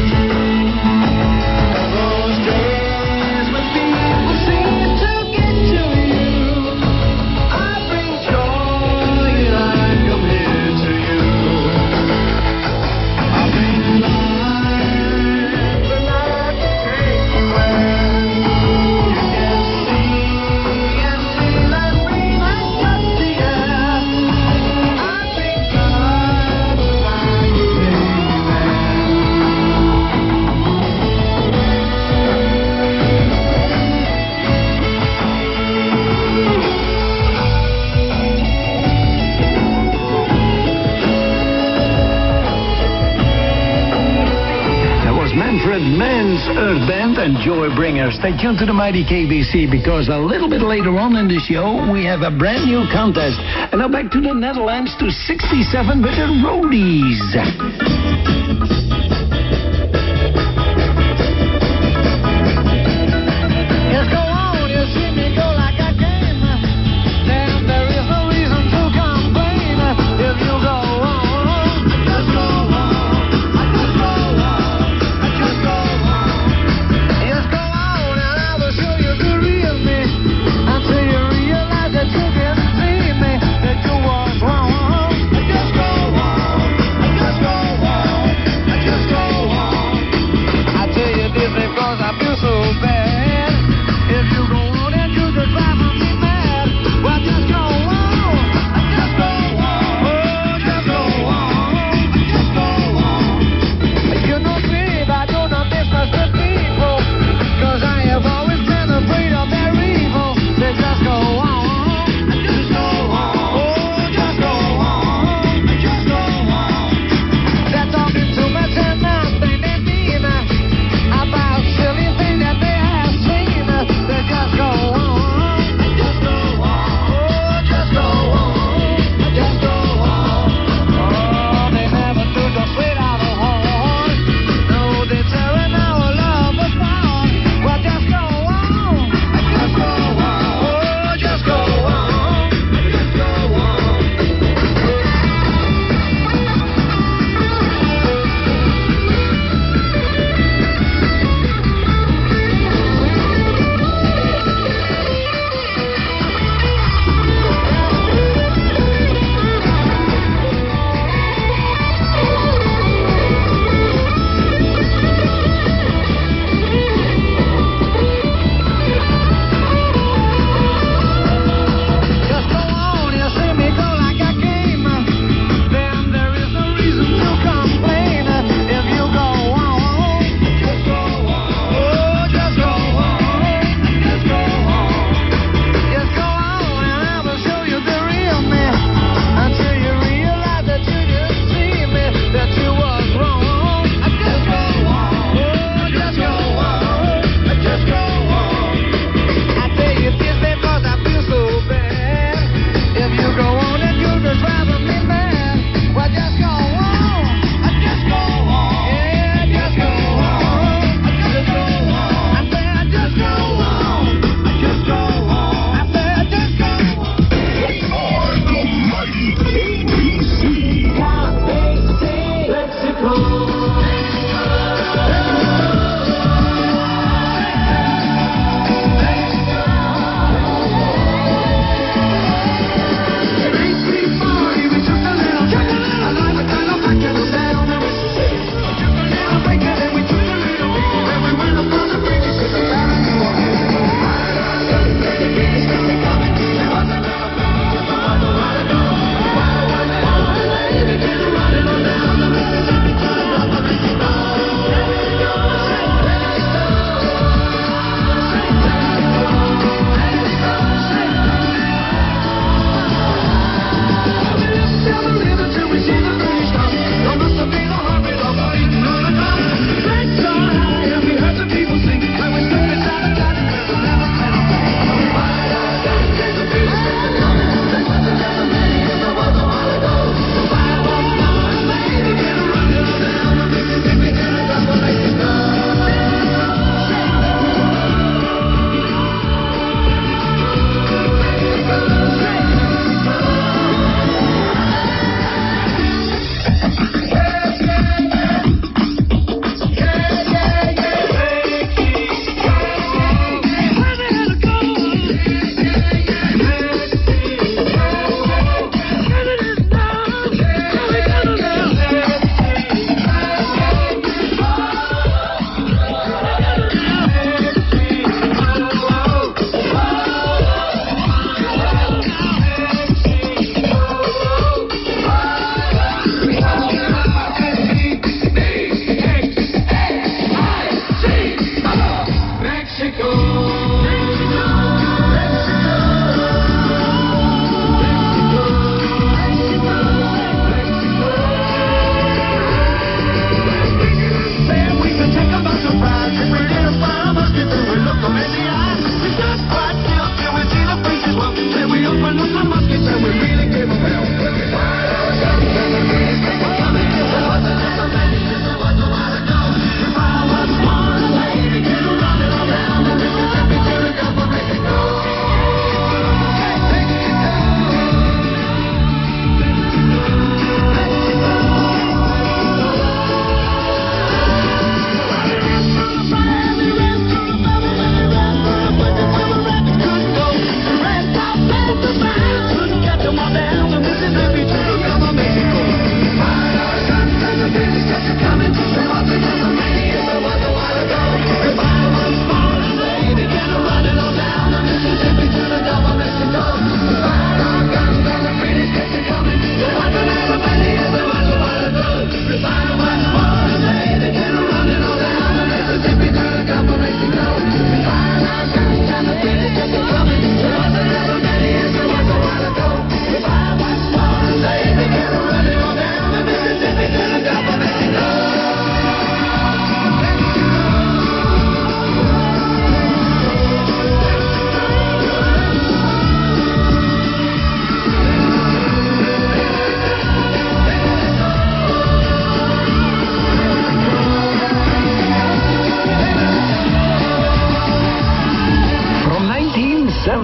Those days when people seem to get to you, I bring joy and I come here to you. I bring life and I can take you where you can see and feel and breathe and touch the air. I bring life and I can take you That was Manfred Mann's Earth Band and Joy Bringer. Stay tuned to the mighty KBC because a little bit later on in the show we have a brand new contest. And now back to the Netherlands to 67 with the Roadies. Yes, go on, you see me go like I came. Then there is no reason to complain. If you go on, just go on. Just go on. Just go on. Yes, go on, and I will show you the real me. Until you realize that you didn't see me, that you was wrong. Just go on. Just go on.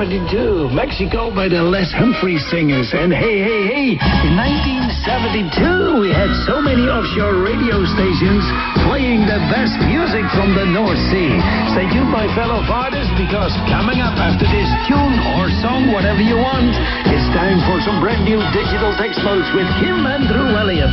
1972, Mexico by the Les Humphreys Singers. And hey, hey, hey, in 1972, we had so many offshore radio stations playing the best music from the North Sea. Stay tuned, my fellow artists, because coming up after this tune or song, whatever you want, it's time for some brand new digital text modes with Kim and Drew Elliott.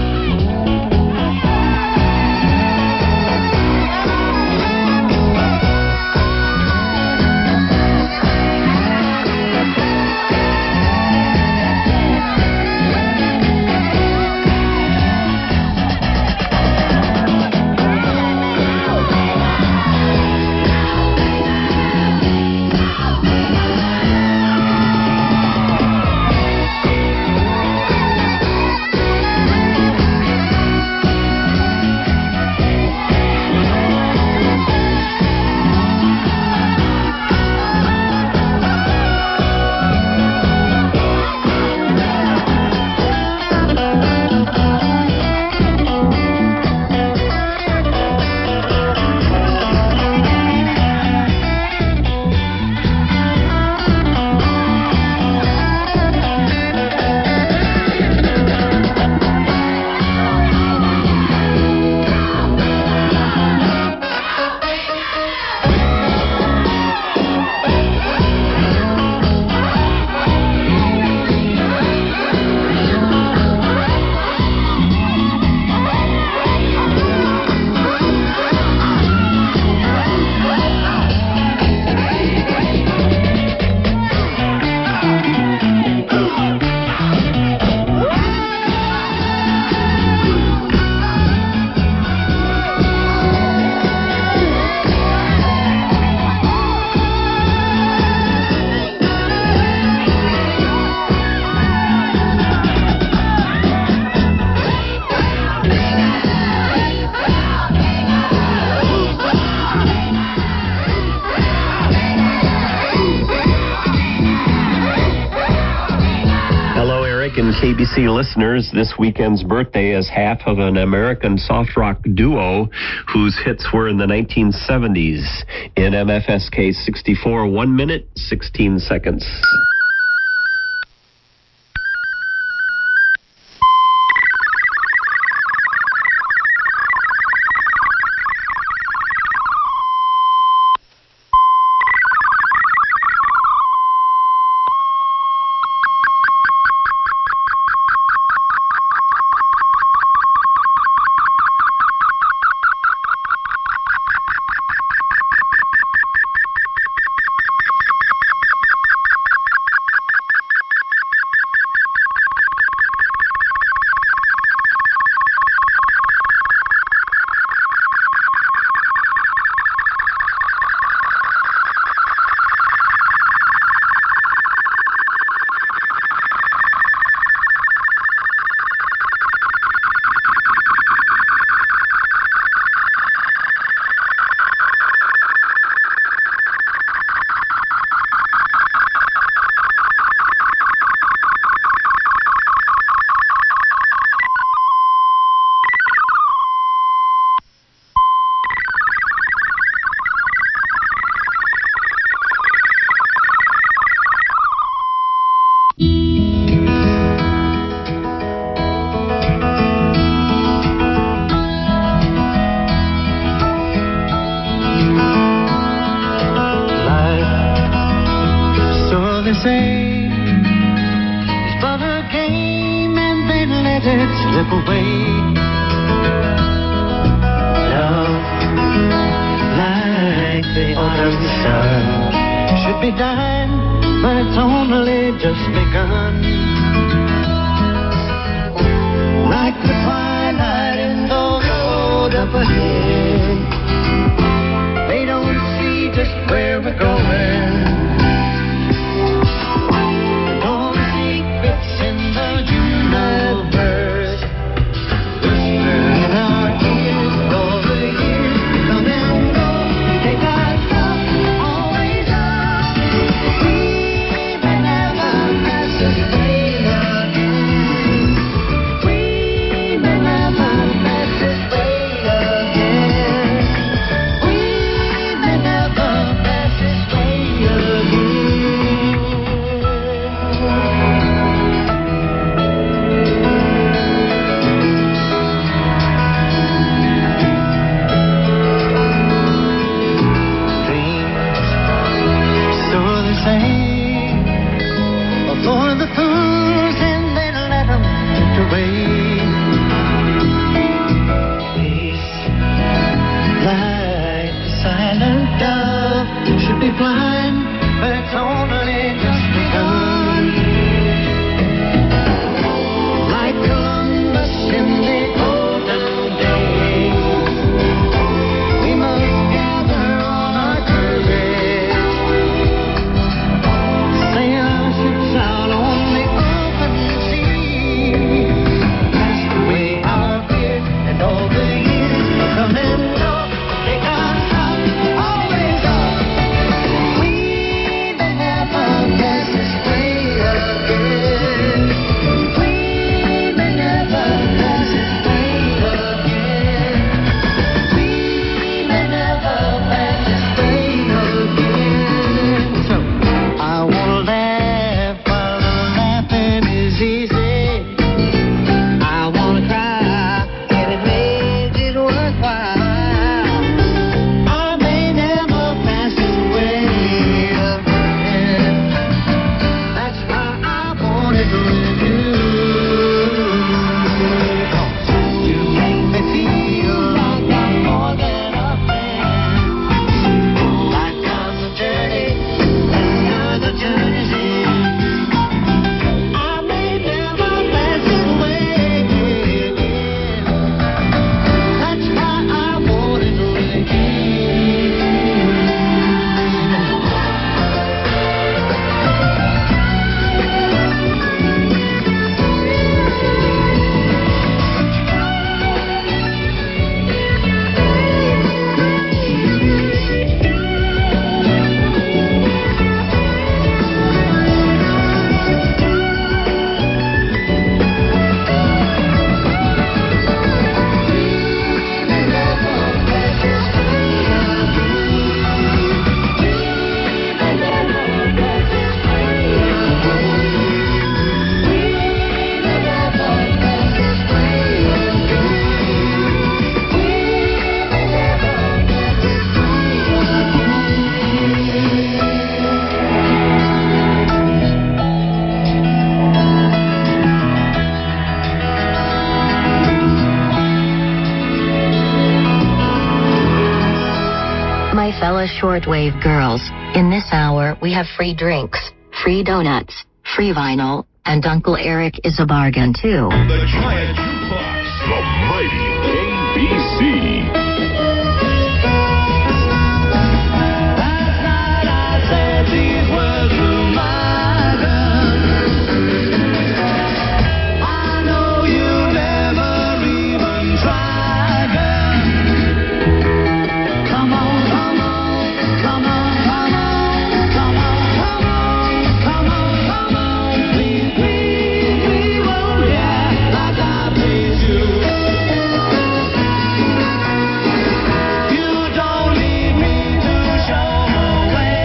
And KBC listeners, this weekend's birthday is half of an American soft rock duo whose hits were in the 1970s. In MFSK 64, 1 minute, 16 seconds. slip away. Love, like the autumn sun, should be done, but it's only just begun. Like the twilight in the road up ahead, they don't see just where we're going. Always up, we may never pass us by. Shortwave Girls. In this hour, we have free drinks, free donuts, free vinyl, and Uncle Eric is a bargain, too. The Giant Jukebox. The mighty KBC. These words through my I know you never even tried, Come on, come on, come on, come on, come on, come on, come on, come on. Please, please, please, oh yeah, like I please you. You don't need me to show the way.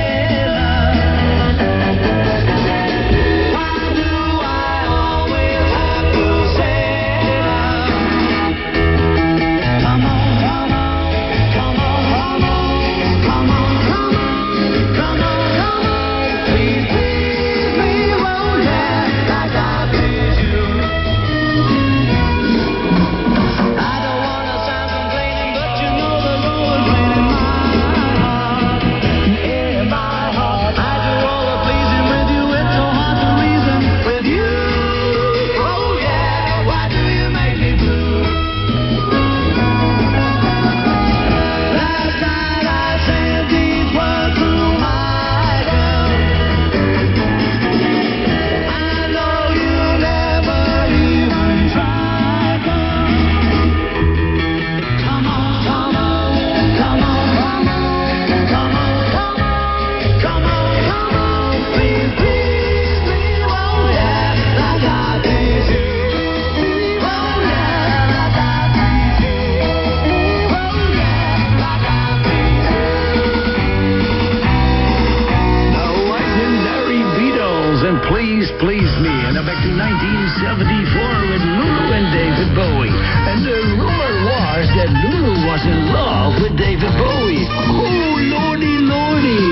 Please Me, and back to 1974 with Lulu and David Bowie. And the rumor was that Lulu was in love with David Bowie. Oh, lordy, lordy.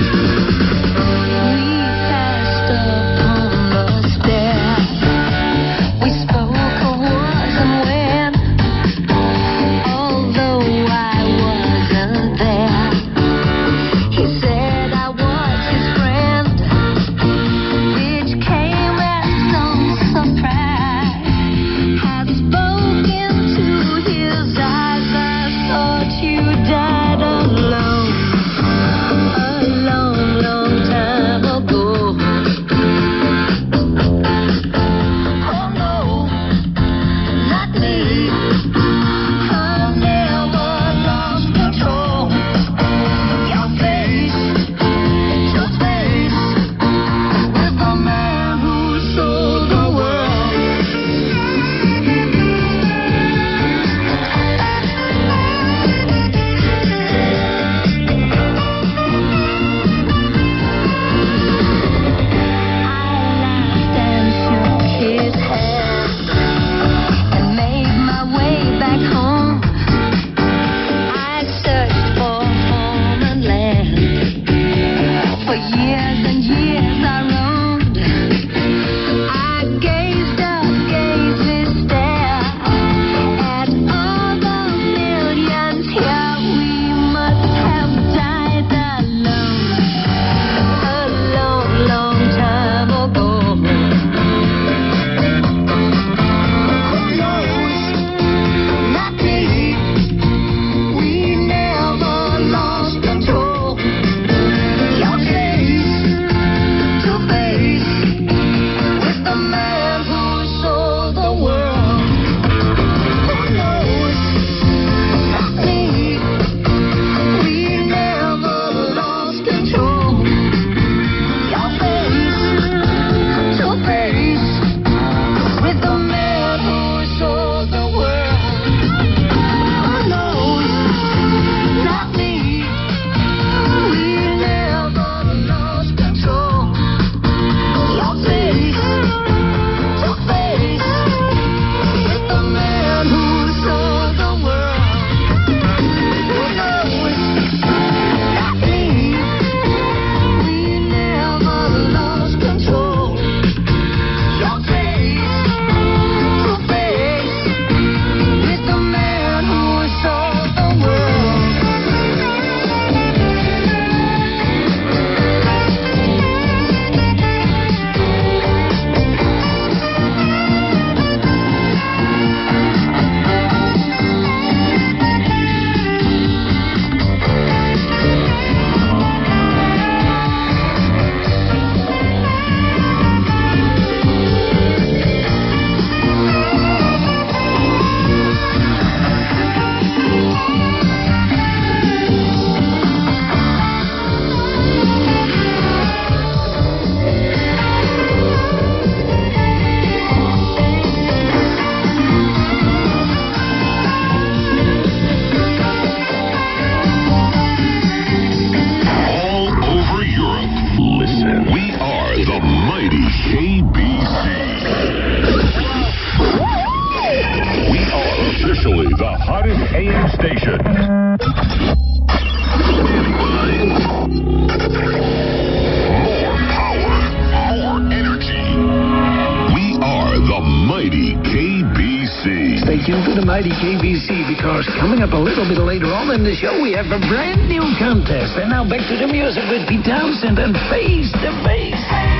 We passed upon the stair. We spoke of was and when, although I wasn't there. He said I was his friend, which came as some surprise. Had spoken to his eyes, I thought you died alone. mighty KBC. Stay tuned to the mighty KBC because coming up a little bit later on in the show, we have a brand new contest. And now back to the music with Pete Townsend and Face the Face.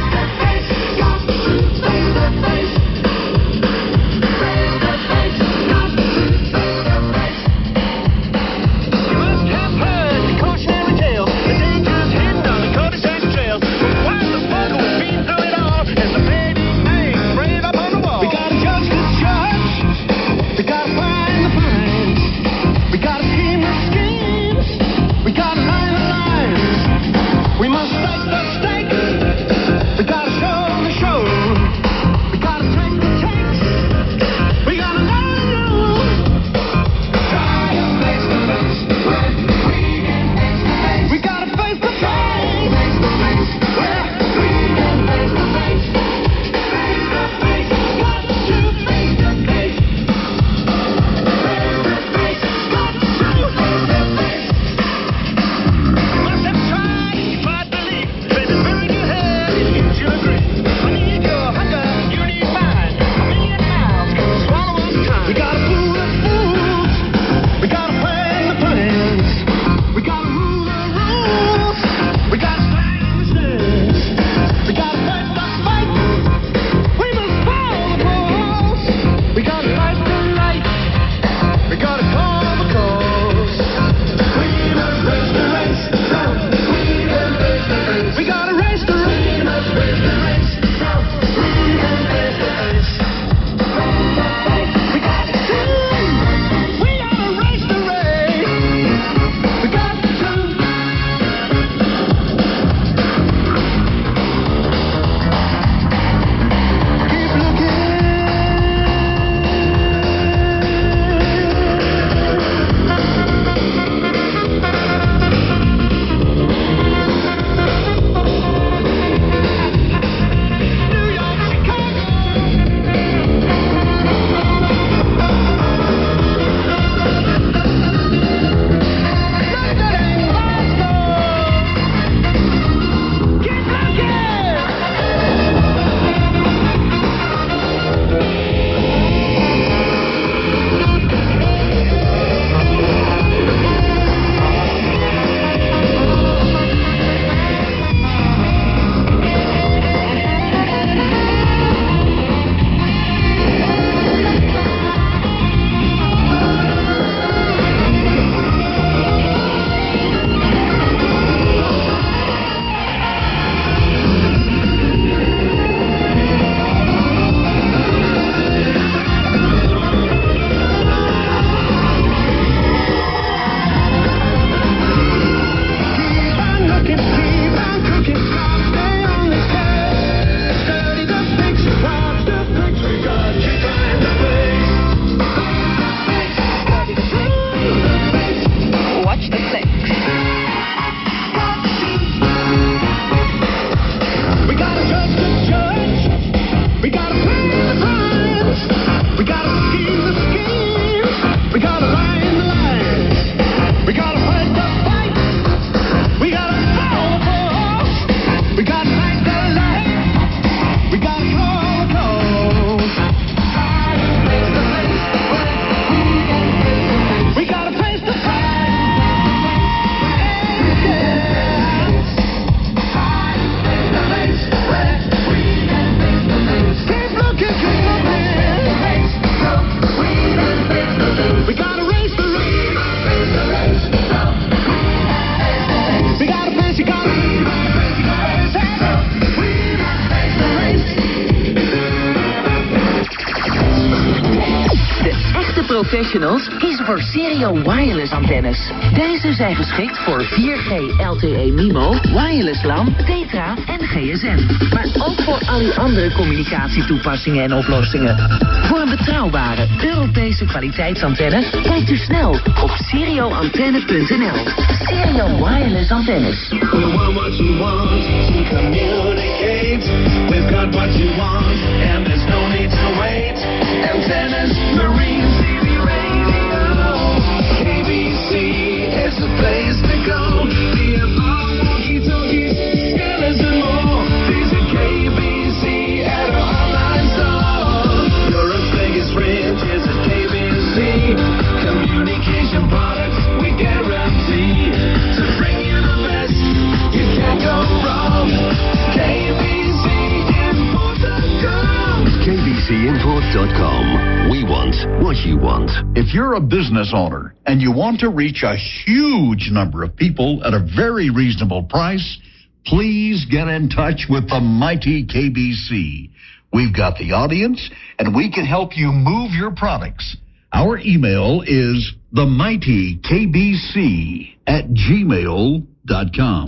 Professionals kiezen voor Stereo Wireless antennes. Deze zijn geschikt voor 4G LTE MIMO, wireless LAN, Tetra en GSM. Maar ook voor al uw andere communicatietoepassingen en oplossingen. Voor een betrouwbare Europese kwaliteitsantenne kijkt u snel op stereoantenne.nl. Stereo Wireless antennes. We want what you want to communicate. We've got what you want and there's no need to wait. Antennas, marine, TV, radio. KBC is the place to go. DMR, walkie-talkies, scanners and more. Visit KBC at our online store. Your MFSimport.com. We want what you want. If you're a business owner and you want to reach a huge number of people at a very reasonable price, please get in touch with the mighty KBC. We've got the audience, and we can help you move your products. Our email is themightykbc@gmail.com.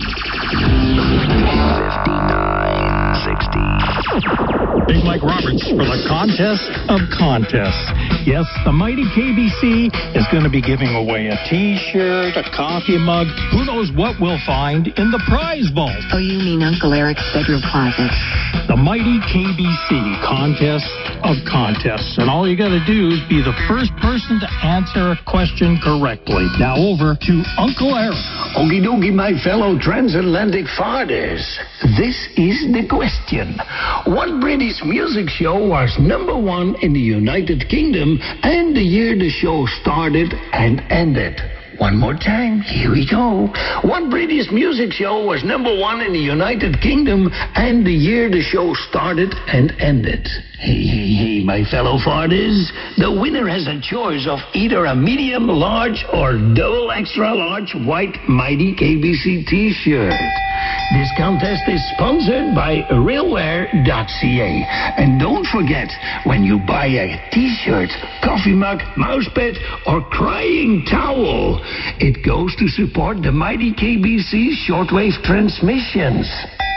5960. Big Mike Roberts for the contest of contests. Yes, the mighty KBC is going to be giving away a T-shirt, a coffee mug. Who knows what we'll find in the prize vault? Oh, you mean Uncle Eric's bedroom closet. The mighty KBC contest of contests. And all you got to do is be the first person to answer a question correctly. Now over to Uncle Eric. Okie dokie, my fellow transatlantic fathers. This is the question. What British music show was #1 in the United Kingdom and the year the show started and ended? One more time, here we go. What British music show was #1 in the United Kingdom and the year the show started and ended? Hey, my fellow farters. The winner has a choice of either a medium, large, or double extra large white Mighty KBC t-shirt. This contest is sponsored by Railwear.ca. And don't forget, when you buy a t-shirt, coffee mug, mousepad, or crying towel, it goes to support the Mighty KBC shortwave transmissions.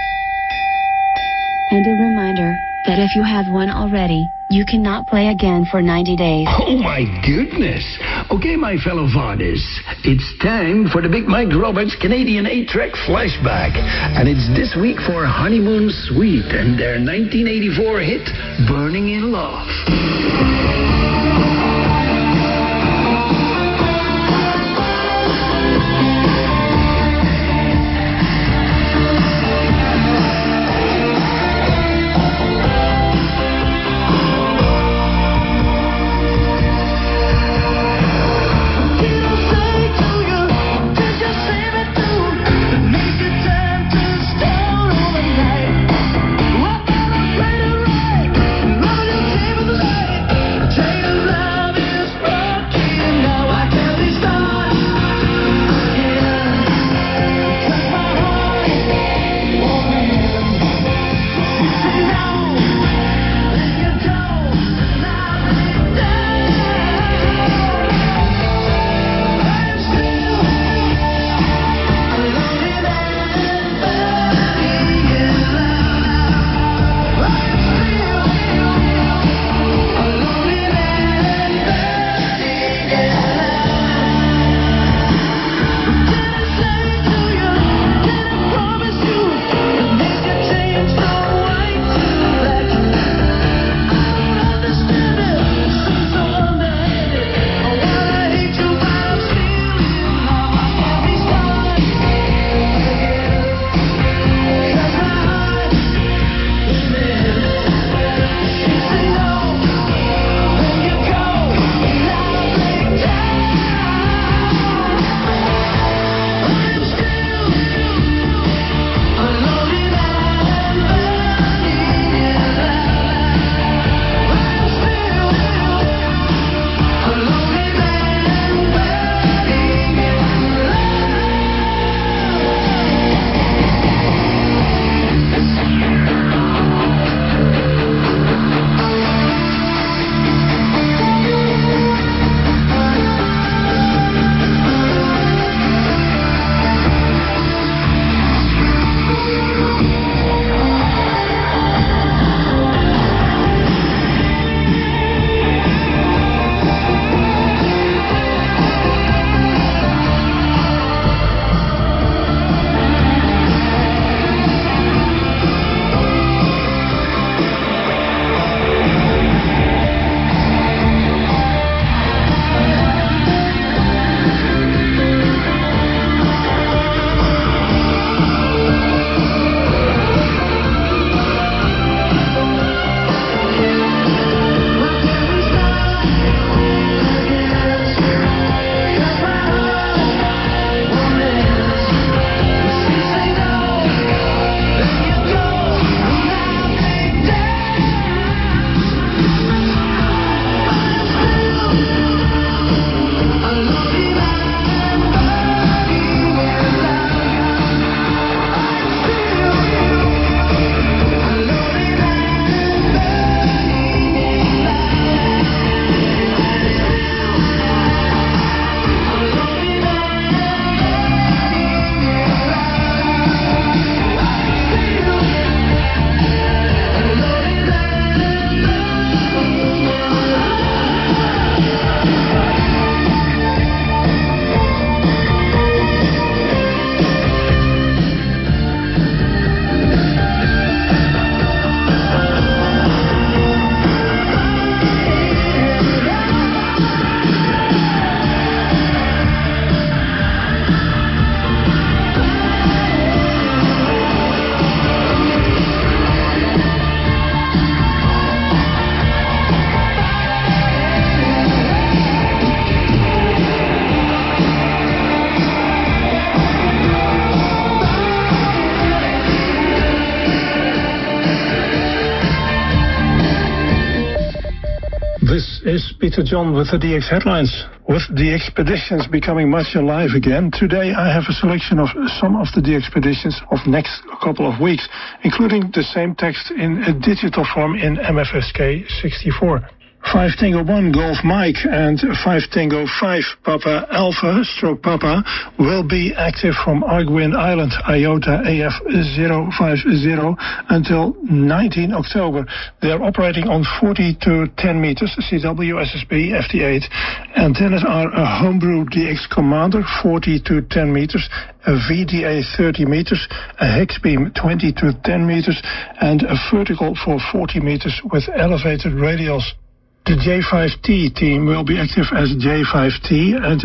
And a reminder that if you have one already, you cannot play again for 90 days. Oh, my goodness. Okay, my fellow fathers, it's time for the Big Mike Roberts Canadian 8-track flashback. And it's this week for Honeymoon Suite and their 1984 hit, Burning in Love. What This is Peter John with the DX headlines. With the expeditions becoming much alive again, today I have a selection of some of the expeditions of next couple of weeks, including the same text in a digital form in MFSK 64. 5 Tango 1 Golf Mike and 5 Tango 5 Papa Alpha stroke Papa will be active from Arguin Island, IOTA AF 050 until 19 October. They are operating on 40 to 10 meters CW SSB FT8. Antennas are a Homebrew DX Commander 40 to 10 meters, a VDA 30 meters, a hex beam 20 to 10 meters, and a vertical for 40 meters with elevated radials. The J5T team will be active as J5T and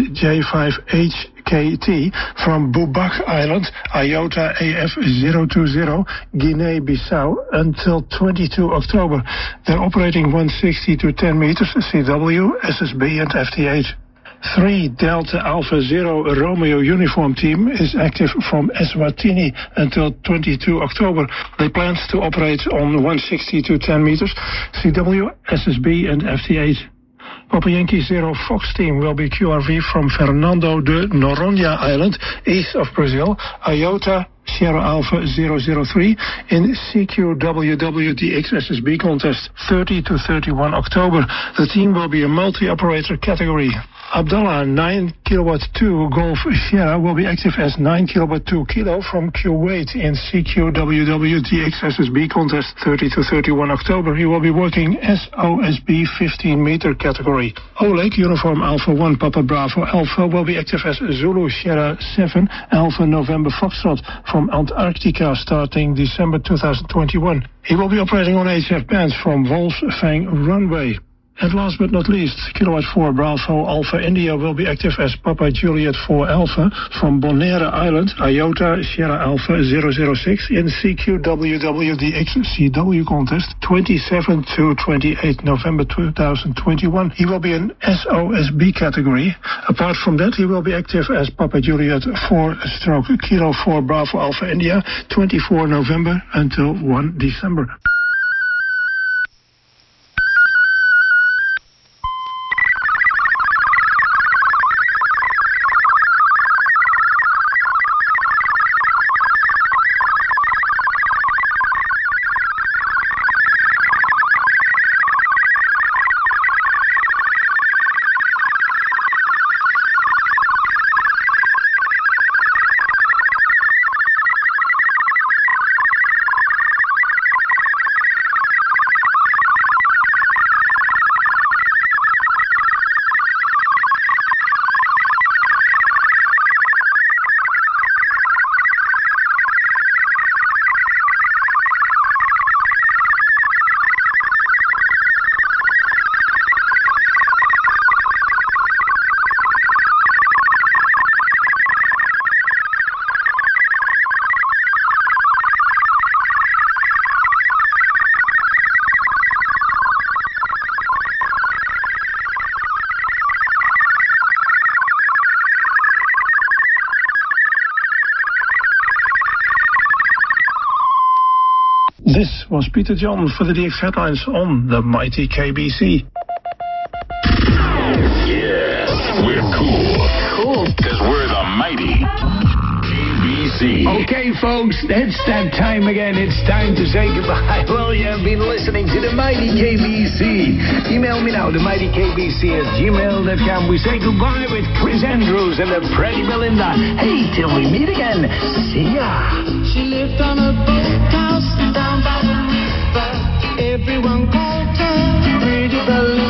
J5HKT from Bubak Island, IOTA AF 020, Guinea-Bissau, until 22 October. They're operating 160 to 10 meters CW, SSB, and FT8. 3 Delta Alpha Zero Romeo uniform team is active from Eswatini until 22 October. They plan to operate on 160 to 10 meters CW, SSB, and FT8. Papa Yankee Zero Fox team will be QRV from Fernando de Noronha Island, east of Brazil, IOTA Sierra Alpha 003 in CQWWDX SSB contest 30 to 31 October. The team will be a multi-operator category. Abdallah 9 kilowatt 2 Golf Sierra will be active as 9 kilowatt 2 kilo from Kuwait in CQWWDX SSB contest 30 to 31 October. He will be working SOSB 15 meter category. Oleg Uniform Alpha 1 Papa Bravo Alpha will be active as Zulu Sierra 7 Alpha November Foxtrot from Antarctica starting December 2021. He will be operating on HF bands from Wolfsfang Runway. And last but not least, Kilowatt 4 Bravo Alpha India will be active as Papa Juliet 4 Alpha from Bonaire Island, IOTA Sierra Alpha 006 in CQWWDX CW contest 27 to 28 November 2021. He will be in SOSB category. Apart from that, he will be active as Papa Juliet 4 stroke Kilo 4 Bravo Alpha India 24 November until 1 December. This was Peter John for the DX headlines on the mighty KBC. Yeah, we're cool. Cool. Because we're the mighty KBC. Okay, folks, it's that time again. It's time to say goodbye. Well, you've been listening to the Mighty KBC. Email me now, themightyKBC@gmail.com. We say goodbye with Chris Andrews and the Pretty Belinda. Hey, till we meet again. See ya. She lived on a boathouse down by the river. Everyone called her Pretty Belinda.